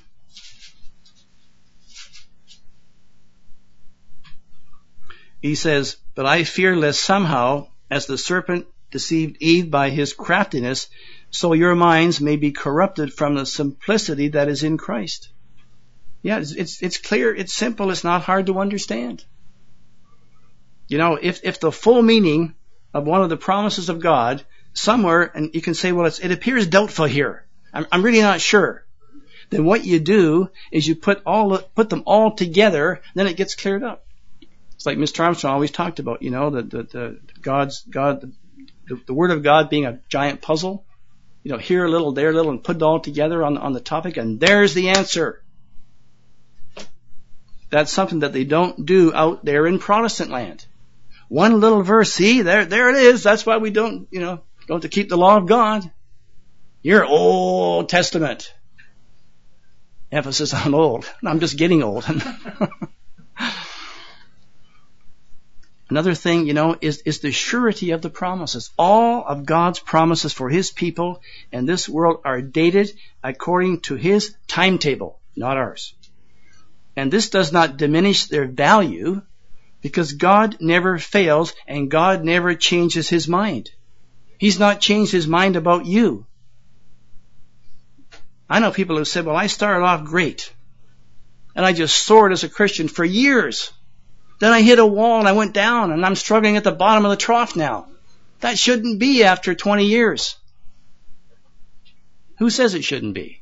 He says, but I fear lest somehow, as the serpent deceived Eve by his craftiness, so your minds may be corrupted from the simplicity that is in Christ. Yeah, it's, it's, it's clear, it's simple, it's not hard to understand. You know, if, if the full meaning of one of the promises of God, somewhere, and you can say, well, it's, it appears doubtful here. I'm, I'm really not sure. Then what you do is you put all, put them all together, then it gets cleared up. It's like Mister Armstrong always talked about, you know, the, the, the God's, God, the, the Word of God being a giant puzzle. You know, here a little, there a little, and put it all together on, on the topic, and there's the answer. That's something that they don't do out there in Protestant land. One little verse, see, there, there it is. That's why we don't, you know, don't have to keep the law of God. You're Old Testament. Emphasis on old. I'm just getting old. Another thing, you know, is, is the surety of the promises. All of God's promises for His people in this world are dated according to His timetable, not ours. And this does not diminish their value because God never fails and God never changes His mind. He's not changed His mind about you. I know people who said, well, I started off great. And I just soared as a Christian for years. Then I hit a wall and I went down and I'm struggling at the bottom of the trough now. That shouldn't be after twenty years. Who says it shouldn't be?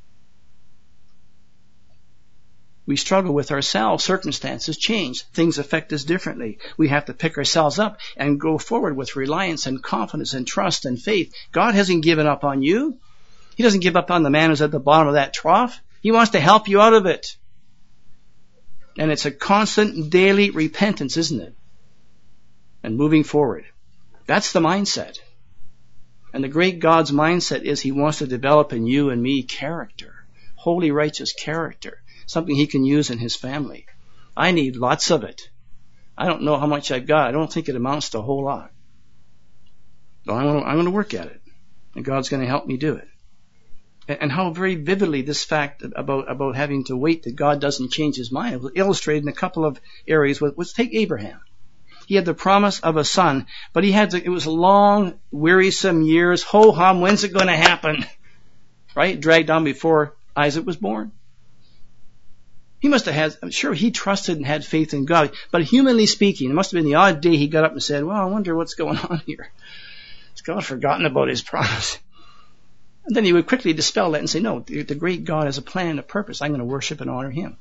We struggle with ourselves. Circumstances change. Things affect us differently. We have to pick ourselves up and go forward with reliance and confidence and trust and faith. God hasn't given up on you. He doesn't give up on the man who's at the bottom of that trough. He wants to help you out of it. And it's a constant daily repentance, isn't it? And moving forward. That's the mindset. And the great God's mindset is He wants to develop in you and me character. Holy, righteous character. Something He can use in His family. I need lots of it. I don't know how much I've got. I don't think it amounts to a whole lot. But I'm going to, I'm going to work at it. And God's going to help me do it. And, and how very vividly this fact about, about having to wait that God doesn't change His mind. It was illustrated in a couple of areas. Let's take Abraham. He had the promise of a son, but he had to, it was long, wearisome years. Ho-hum, when's it going to happen? Right? Dragged on before Isaac was born. He must have had, I'm sure he trusted and had faith in God. But humanly speaking, it must have been the odd day he got up and said, well, I wonder what's going on here. Has God forgotten about His promise? And then he would quickly dispel that and say, no, the, the great God has a plan and a purpose. I'm going to worship and honor Him.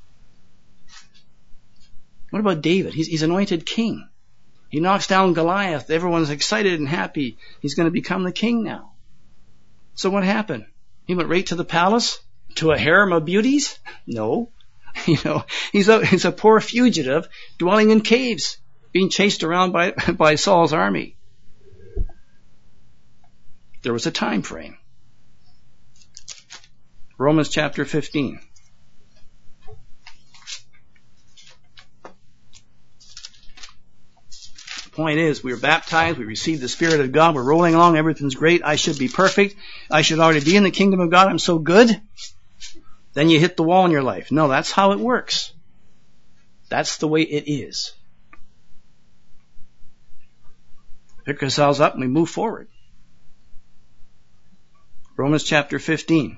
What about David? He's, he's anointed king. He knocks down Goliath. Everyone's excited and happy. He's going to become the king now. So what happened? He went right to the palace? To a harem of beauties? No. You know, he's a, he's a poor fugitive dwelling in caves, being chased around by, by Saul's army. There was a time frame. Romans chapter fifteen. The point is, we were baptized, we received the Spirit of God, we're rolling along, everything's great, I should be perfect, I should already be in the kingdom of God, I'm so good. Then you hit the wall in your life. No, that's how it works. That's the way it is. Pick ourselves up and we move forward. Romans chapter fifteen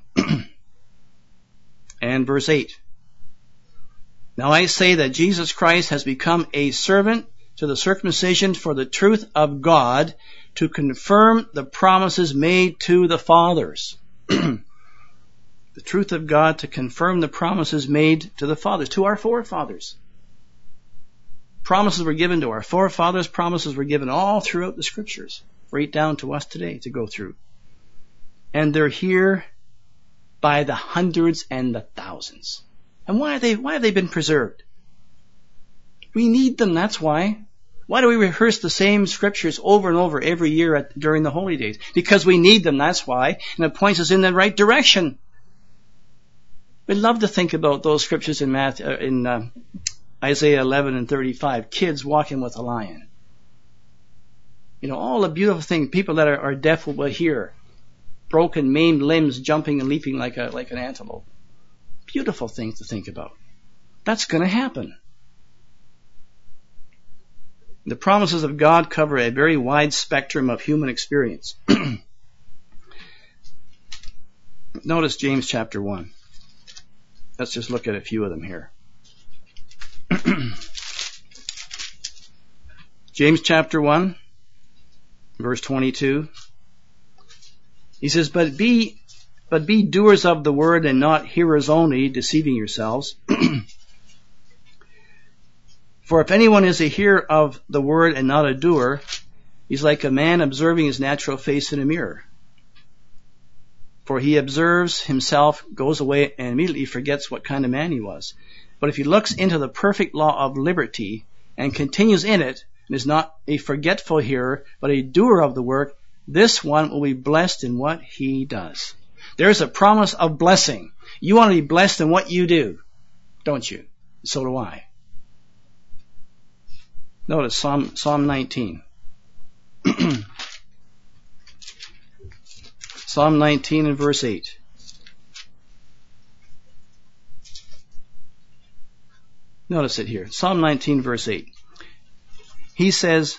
and verse eight. Now I say that Jesus Christ has become a servant to the circumcision for the truth of God, to confirm the promises made to the fathers. The truth of God to confirm the promises made to the fathers, to our forefathers. Promises were given to our forefathers. Promises were given all throughout the Scriptures, right down to us today to go through. And they're here by the hundreds and the thousands. And why are they, why have they been preserved? We need them, that's why. Why do we rehearse the same Scriptures over and over every year at, during the holy days? Because we need them, that's why. And it points us in the right direction. We love to think about those scriptures in, Matthew, uh, in uh, Isaiah eleven and thirty-five. Kids walking with a lion. You know, all the beautiful things. People that are, are deaf will hear. Broken, maimed limbs jumping and leaping like a like an antelope. Beautiful things to think about. That's going to happen. The promises of God cover a very wide spectrum of human experience. Notice James chapter one. Let's just look at a few of them here. James chapter one, verse twenty-two. He says, But be but be doers of the word and not hearers only, deceiving yourselves. For if anyone is a hearer of the word and not a doer, he's like a man observing his natural face in a mirror. For he observes himself, goes away, and immediately forgets what kind of man he was. But if he looks into the perfect law of liberty and continues in it, and is not a forgetful hearer, but a doer of the work, this one will be blessed in what he does. There's a promise of blessing. You want to be blessed in what you do, don't you? So do I. Notice Psalm, Psalm nineteen. Psalm nineteen and verse eight. Notice it here. Psalm nineteen verse eight. He says,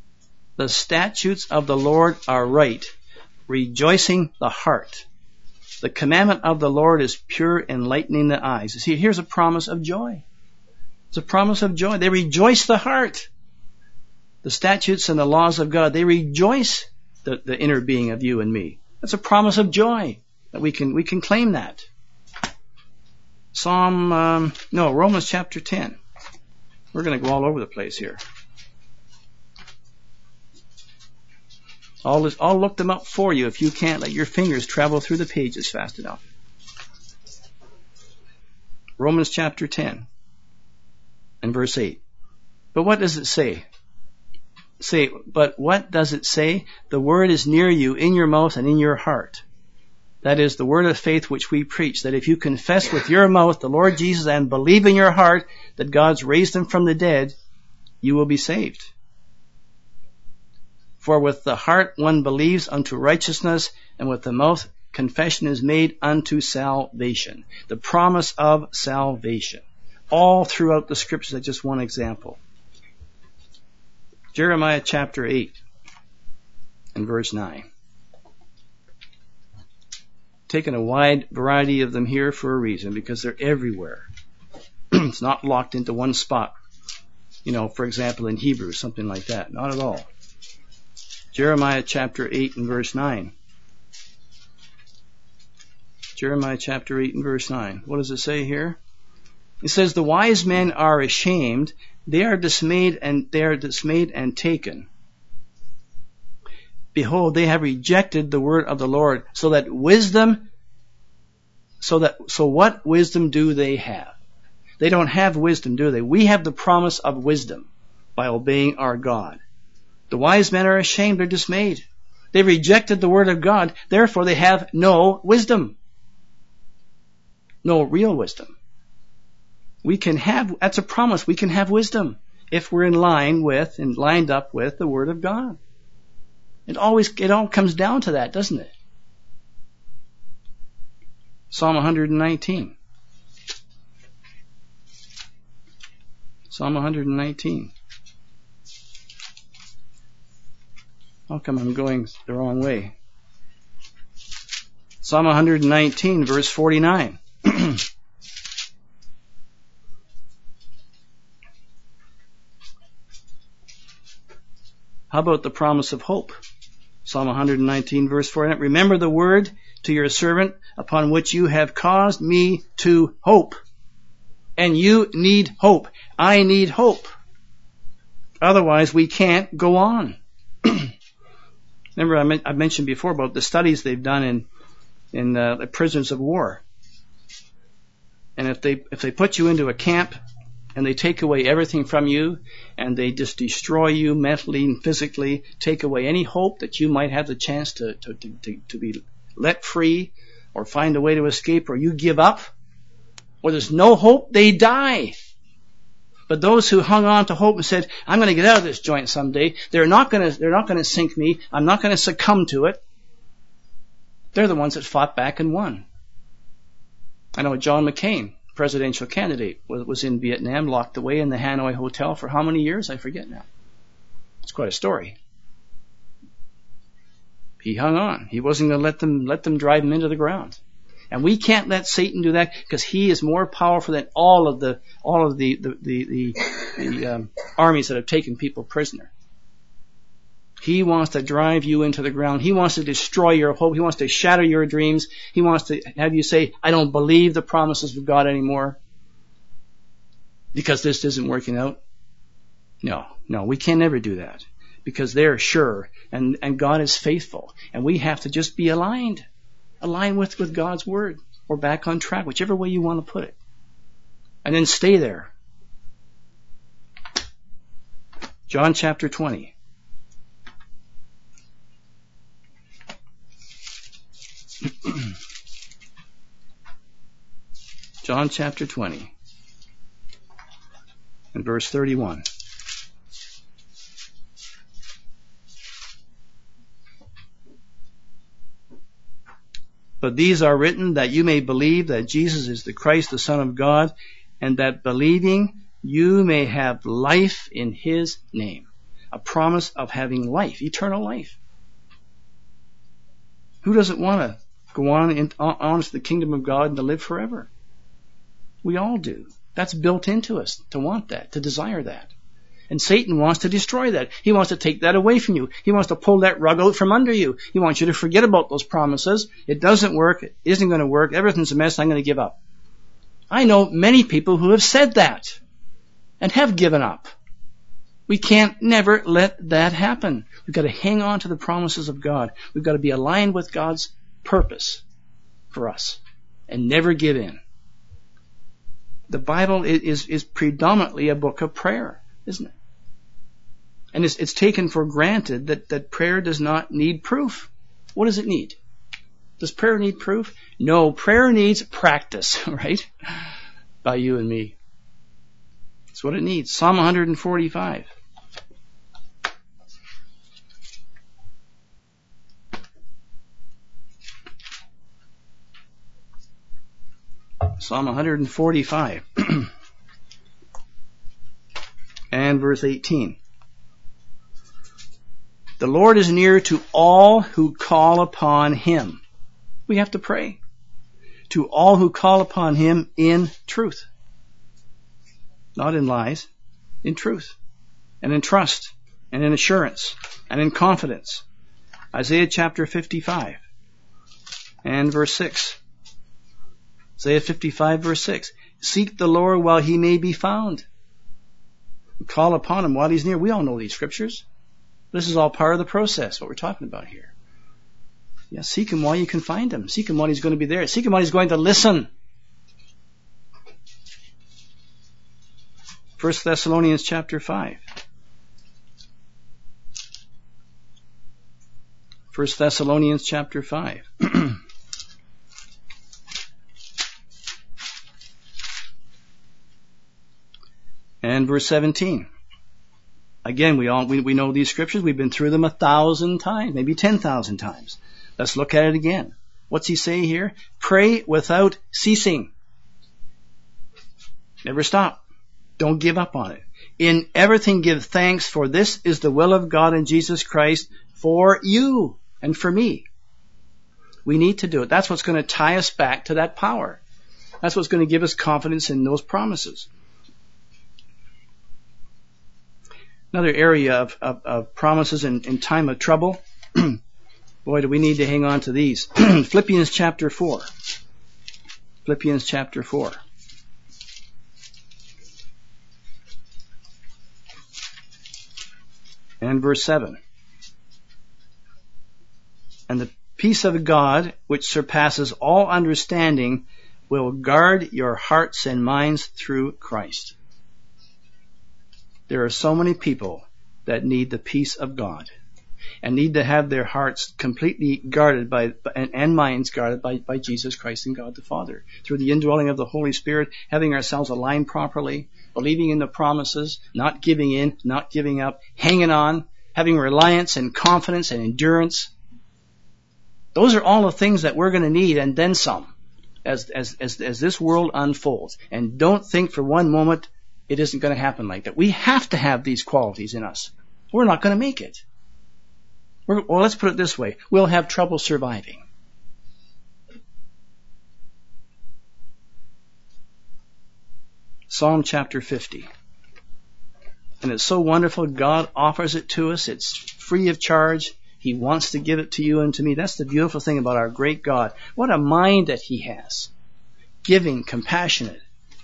The statutes of the Lord are right, rejoicing the heart. The commandment of the Lord is pure, enlightening the eyes. You see, here's a promise of joy. It's a promise of joy. They rejoice the heart. The statutes and the laws of God, they rejoice the, the inner being of you and me. That's a promise of joy. That we can we can claim that. Psalm, um, no, Romans chapter ten. We're going to go all over the place here. I'll, I'll look them up for you if you can't let your fingers travel through the pages fast enough. Romans chapter ten and verse eight. But what does it say? Say, but what does it say? The word is near you, in your mouth and in your heart. That is the word of faith which we preach, that if you confess with your mouth the Lord Jesus and believe in your heart that God's raised him from the dead, you will be saved. For with the heart one believes unto righteousness, and with the mouth confession is made unto salvation. The promise of salvation. All throughout the scriptures, that's just one example. Jeremiah chapter eight and verse nine. Taken a wide variety of them here for a reason, because they're everywhere. It's not locked into one spot. You know, for example, in Hebrew, something like that. Not at all. Jeremiah chapter eight and verse nine. Jeremiah chapter eight and verse nine. What does it say here? It says, the wise men are ashamed, they are dismayed and they are dismayed and taken. Behold, they have rejected the word of the Lord, so that wisdom, so that, so what wisdom do they have? They don't have wisdom, do they? We have the promise of wisdom by obeying our God. The wise men are ashamed, they're dismayed. They rejected the word of God, therefore they have no wisdom. No real wisdom. We can have, that's a promise, we can have wisdom if we're in line with and lined up with the word of God. It always, it all comes down to that, doesn't it? Psalm one nineteen. Psalm one nineteen. How come I'm going the wrong way? Psalm one nineteen, verse forty-nine. How about the promise of hope? Psalm one nineteen, verse forty-nine. Remember the word to your servant upon which you have caused me to hope. And you need hope. I need hope. Otherwise, we can't go on. Remember, I, men- I mentioned before about the studies they've done in in uh, the prisoners of war. And if they if they put you into a camp and they take away everything from you and they just destroy you mentally and physically, take away any hope that you might have the chance to to, to, to, to be let free or find a way to escape, or you give up, or there's no hope, they die. But those who hung on to hope and said, I'm going to get out of this joint someday, they're not going to, they're not going to sink me, I'm not going to succumb to it. They're the ones that fought back and won. I know John McCain, presidential candidate, was in Vietnam, locked away in the Hanoi Hotel for how many years? I forget now. It's quite a story. He hung on. He wasn't going to let them, let them drive him into the ground. And we can't let Satan do that, because he is more powerful than all of the all of the the the, the, the um, armies that have taken people prisoner. He wants to drive you into the ground. He wants to destroy your hope. He wants to shatter your dreams. He wants to have you say, I don't believe the promises of God anymore because this isn't working out. No, no, we can never do that, because they're sure and, and God is faithful. And we have to just be aligned. Align with, with God's word, or back on track, whichever way you want to put it. And then stay there. John chapter twenty. John chapter twenty and verse thirty-one. But these are written that you may believe that Jesus is the Christ, the Son of God, and that believing you may have life in his name. A promise of having life, eternal life. Who doesn't want to go on, in, on to the kingdom of God and to live forever. We all do. That's built into us to want that, to desire that. And Satan wants to destroy that. He wants to take that away from you. He wants to pull that rug out from under you. He wants you to forget about those promises. It doesn't work. It isn't going to work. Everything's a mess. I'm going to give up. I know many people who have said that and have given up. We can't never let that happen. We've got to hang on to the promises of God. We've got to be aligned with God's purpose for us and never give in. The Bible is, is predominantly a book of prayer, isn't it? And it's, it's taken for granted that, that prayer does not need proof. What does it need? Does prayer need proof? No, prayer needs practice, right? By you and me. That's what it needs. Psalm one forty-five. Psalm one forty-five. And verse eighteen. The Lord is near to all who call upon Him. We have to pray. To all who call upon Him in truth. Not in lies, in truth. And in trust. And in assurance. And in confidence. Isaiah chapter fifty-five. And verse six. Isaiah fifty-five verse six. Seek the Lord while He may be found. Call upon Him while He's near. We all know these scriptures. This is all part of the process, what we're talking about here. Yeah, seek Him while you can find Him. Seek Him while He's going to be there. Seek Him while He's going to listen. First Thessalonians chapter five. First Thessalonians chapter five. And verse seventeen. Again, we all we, we know these scriptures. We've been through them a thousand times, maybe ten thousand times. Let's look at it again. What's he saying here? Pray without ceasing. Never stop. Don't give up on it. In everything give thanks, for this is the will of God in Jesus Christ for you and for me. We need to do it. That's what's going to tie us back to that power. That's what's going to give us confidence in those promises. Another area of, of, of promises in, in time of trouble. Boy, do we need to hang on to these. Philippians chapter four. Philippians chapter four. And verse seven. And the peace of God, which surpasses all understanding, will guard your hearts and minds through Christ. There are so many people that need the peace of God and need to have their hearts completely guarded by and, and minds guarded by, by Jesus Christ and God the Father. Through the indwelling of the Holy Spirit, having ourselves aligned properly, believing in the promises, not giving in, not giving up, hanging on, having reliance and confidence and endurance. Those are all the things that we're going to need, and then some, as, as, as, as this world unfolds. And don't think for one moment it isn't going to happen like that. We have to have these qualities in us. We're not going to make it. We're, well, let's put it this way. We'll have trouble surviving. Psalm chapter fifty. And it's so wonderful. God offers it to us. It's free of charge. He wants to give it to you and to me. That's the beautiful thing about our great God. What a mind that He has. Giving, compassionate.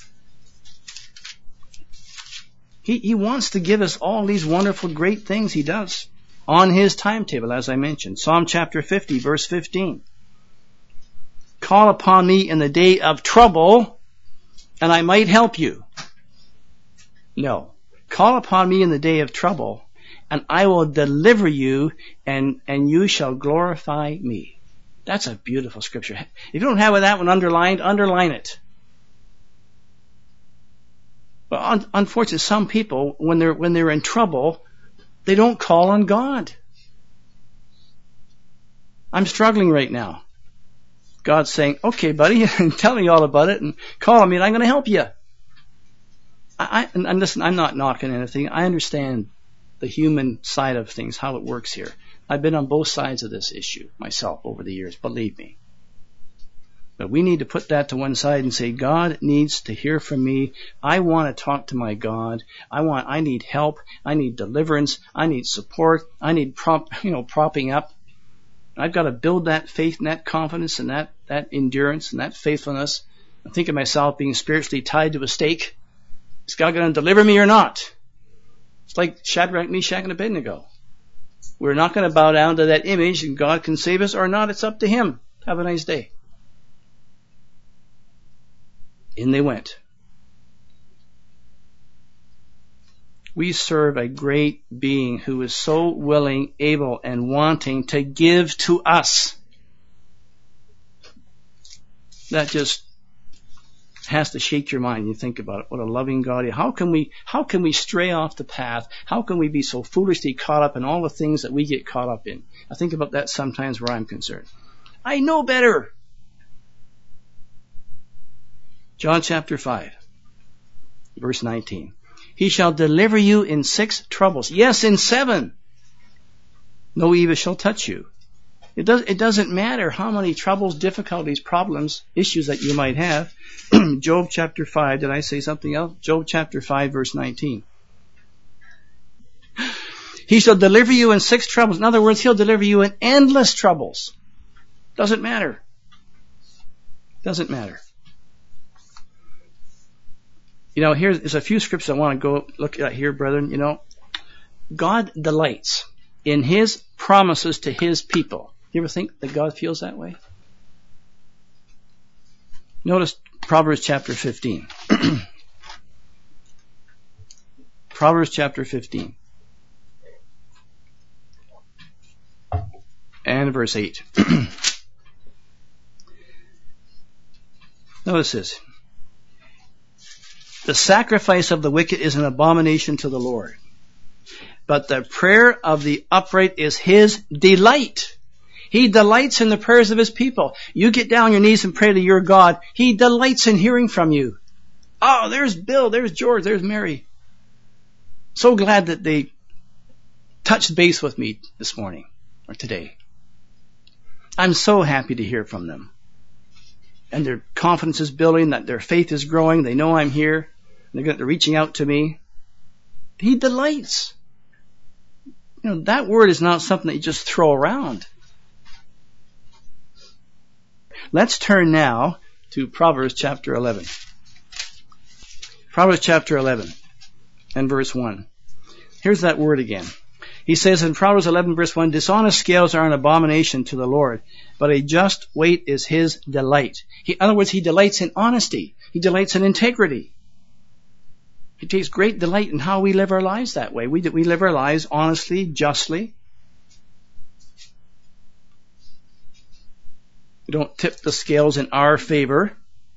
He, he wants to give us all these wonderful, great things. He does. On His timetable, as I mentioned. Psalm chapter fifty, verse fifteen. Call upon me in the day of trouble, and I might help you. No. Call upon me in the day of trouble, and I will deliver you, and, and you shall glorify me. That's a beautiful scripture. If you don't have that one underlined, underline it. But un- unfortunately, some people, when they're when they're in trouble, they don't call on God. I'm struggling right now. God's saying, okay, buddy, tell me all about it and call on me and I'm going to help you. I, I, and listen, I'm not knocking anything. I understand the human side of things, how it works here. I've been on both sides of this issue myself over the years, believe me. But we need to put that to one side and say, God needs to hear from me. I want to talk to my God. I want, I need help. I need deliverance. I need support. I need prop, you know, propping up. I've got to build that faith and that confidence and that, that endurance and that faithfulness. I think of myself being spiritually tied to a stake. Is God going to deliver me or not? It's like Shadrach, Meshach, and Abednego. We're not going to bow down to that image, and God can save us or not. It's up to Him. Have a nice day. In they went. We serve a great being who is so willing, able, and wanting to give to us. That just has to shake your mind when you think about it. What a loving God. How can we, how can we stray off the path? How can we be so foolishly caught up in all the things that we get caught up in? I think about that sometimes where I'm concerned. I know better. John chapter five, verse nineteen. He shall deliver you in six troubles. Yes, in seven. No evil shall touch you. It does, it doesn't matter how many troubles, difficulties, problems, issues that you might have. Job chapter five, did I say something else? Job chapter five, verse nineteen. He shall deliver you in six troubles. In other words, He'll deliver you in endless troubles. Doesn't matter. Doesn't matter. You know, here's, there's a few scriptures I want to go look at here, brethren. You know, God delights in His promises to His people. You ever think that God feels that way? Notice Proverbs chapter fifteen. Proverbs chapter fifteen. And verse eight. Notice this. The sacrifice of the wicked is an abomination to the Lord, but the prayer of the upright is His delight. He delights in the prayers of His people. You get down on your knees and pray to your God. He delights in hearing from you. Oh, there's Bill, there's George, there's Mary. So glad that they touched base with me this morning or today. I'm so happy to hear from them. And their confidence is building, that their faith is growing. They know I'm here. They're reaching out to me. He delights. You know, that word is not something that you just throw around. Let's turn now to Proverbs chapter eleven. Proverbs chapter eleven and verse one. Here's that word again. He says in Proverbs eleven verse one, dishonest scales are an abomination to the Lord, but a just weight is His delight. He, in other words, He delights in honesty. He delights in integrity. He takes great delight in how we live our lives that way. We, we live our lives honestly, justly. We don't tip the scales in our favor.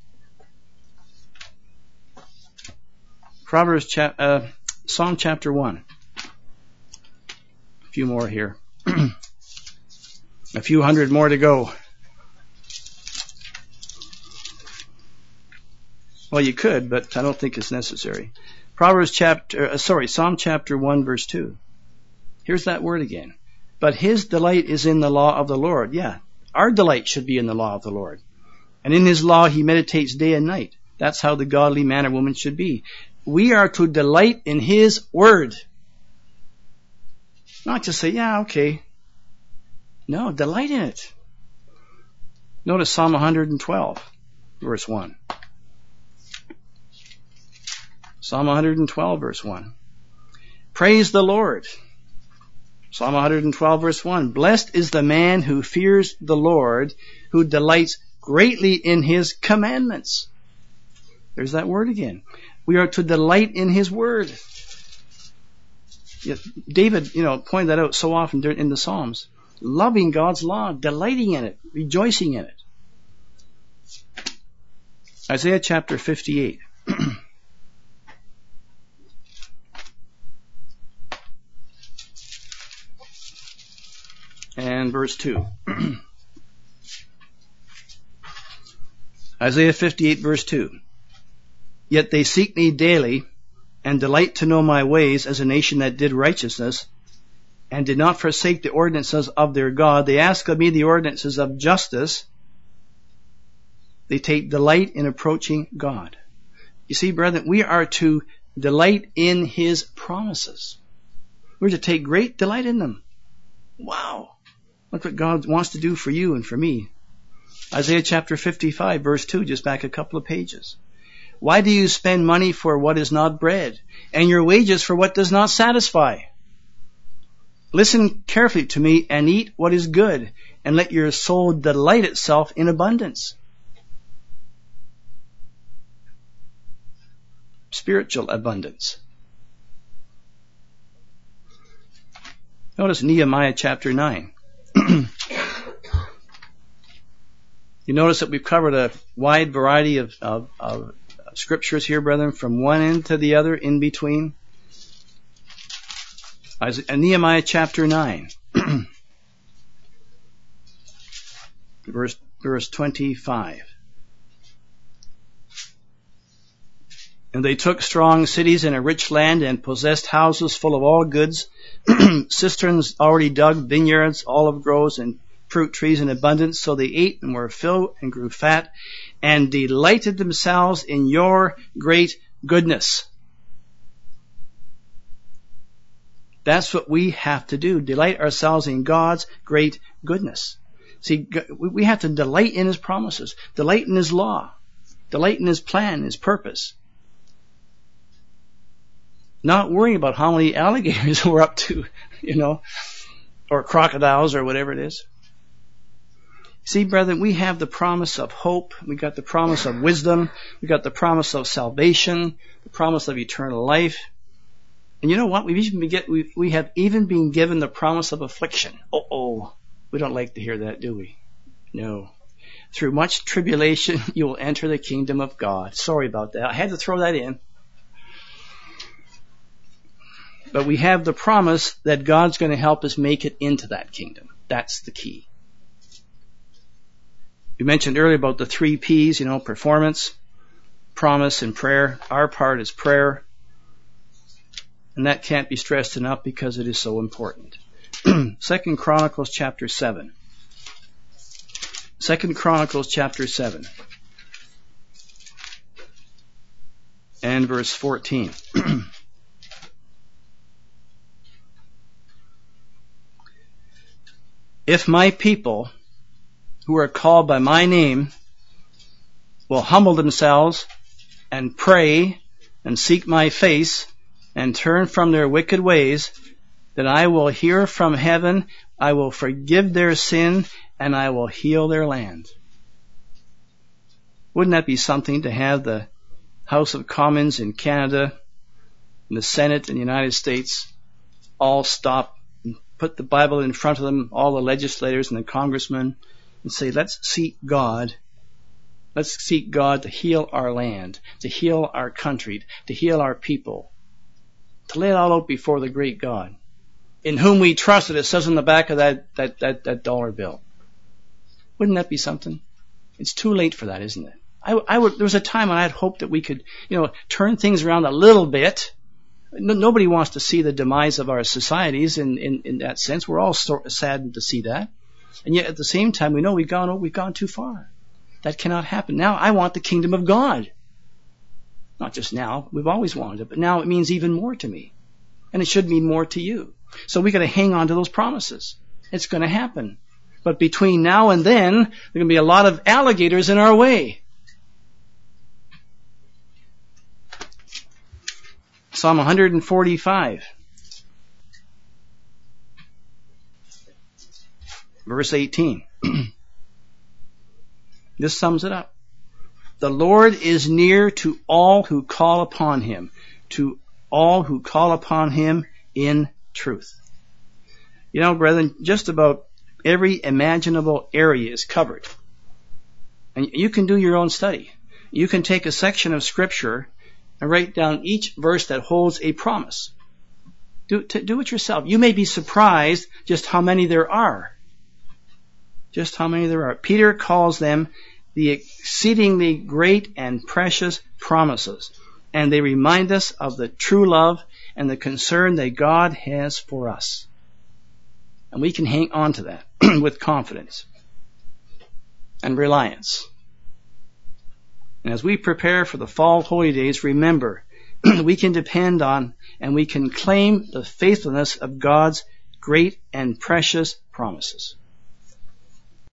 Proverbs, chap, uh, Psalm chapter one. A few more here. A few hundred more to go. Well, you could, but I don't think it's necessary. Proverbs chapter, uh, sorry, Psalm chapter one, verse two. Here's that word again. But His delight is in the law of the Lord. Yeah, our delight should be in the law of the Lord. And in His law He meditates day and night. That's how the godly man or woman should be. We are to delight in His word. Not just say, yeah, okay. No, delight in it. Notice Psalm one twelve, verse one. Psalm one twelve, verse one. Praise the Lord. Psalm one twelve, verse one. Blessed is the man who fears the Lord, who delights greatly in His commandments. There's that word again. We are to delight in His word. David, you know, pointed that out so often in the Psalms. Loving God's law, delighting in it, rejoicing in it. Isaiah chapter fifty-eight. And verse two. Isaiah fifty-eight, verse two. Yet they seek me daily, and delight to know my ways, as a nation that did righteousness, and did not forsake the ordinances of their God. They ask of me the ordinances of justice, They take delight in approaching God. You see, brethren, we are to delight in His promises. We're to take great delight in them. Wow. Look what God wants to do for you and for me. Isaiah chapter fifty-five, verse two, just back a couple of pages. Why do you spend money for what is not bread, and your wages for what does not satisfy? Listen carefully to me and eat what is good, and let your soul delight itself in abundance. Spiritual abundance. Notice Nehemiah chapter nine. You notice that we've covered a wide variety of, of, of scriptures here, brethren, from one end to the other, in between. Nehemiah chapter nine, verse, verse twenty-five. And they took strong cities and a rich land and possessed houses full of all goods, cisterns already dug, vineyards, olive groves, and fruit trees in abundance. So they ate and were filled and grew fat and delighted themselves in your great goodness. That's what we have to do. Delight ourselves in God's great goodness. See, we have to delight in His promises, delight in His law, delight in His plan, His purpose. Not worrying about how many alligators we're up to, you know, or crocodiles or whatever it is. See, brethren, we have the promise of hope. We got the promise of wisdom. We got the promise of salvation, the promise of eternal life. And you know what? We've even been get, we, we have even been given the promise of affliction. Uh-oh. We don't like to hear that, do we? No. Through much tribulation, you will enter the kingdom of God. Sorry about that. I had to throw that in. But we have the promise that God's going to help us make it into that kingdom. That's the key. We mentioned earlier about the three P's, you know, performance, promise, and prayer. Our part is prayer. And that can't be stressed enough because it is so important. Second Chronicles chapter seven. Second Chronicles chapter seven. And verse fourteen. If my people who are called by my name will humble themselves and pray and seek my face and turn from their wicked ways, then I will hear from heaven, I will forgive their sin, and I will heal their land. Wouldn't that be something to have the House of Commons in Canada and the Senate in the United States all stop and put the Bible in front of them, all the legislators and the congressmen, and say, let's seek God. Let's seek God to heal our land, to heal our country, to heal our people, to lay it all out before the great God, in whom we trust, it says on the back of that, that, that, that dollar bill. Wouldn't that be something? It's too late for that, isn't it? I, I would, there was a time when I had hoped that we could, you know, turn things around a little bit. No, nobody wants to see the demise of our societies in, in, in that sense. We're all so saddened to see that. And yet at the same time, we know we've gone, oh, we've gone too far. That cannot happen. Now I want the kingdom of God. Not just now. We've always wanted it. But now it means even more to me. And it should mean more to you. So we've got to hang on to those promises. It's going to happen. But between now and then, there are going to be a lot of alligators in our way. Psalm one forty-five. Verse eighteen. This sums it up. The Lord is near to all who call upon Him, to all who call upon Him in truth. You know, brethren, just about every imaginable area is covered. And you can do your own study. You can take a section of Scripture and write down each verse that holds a promise. Do, to, do it yourself. You may be surprised just how many there are. Just how many there are. Peter calls them the exceedingly great and precious promises. And they remind us of the true love and the concern that God has for us. And we can hang on to that with confidence and reliance. And as we prepare for the fall holy days, remember, we can depend on and we can claim the faithfulness of God's great and precious promises.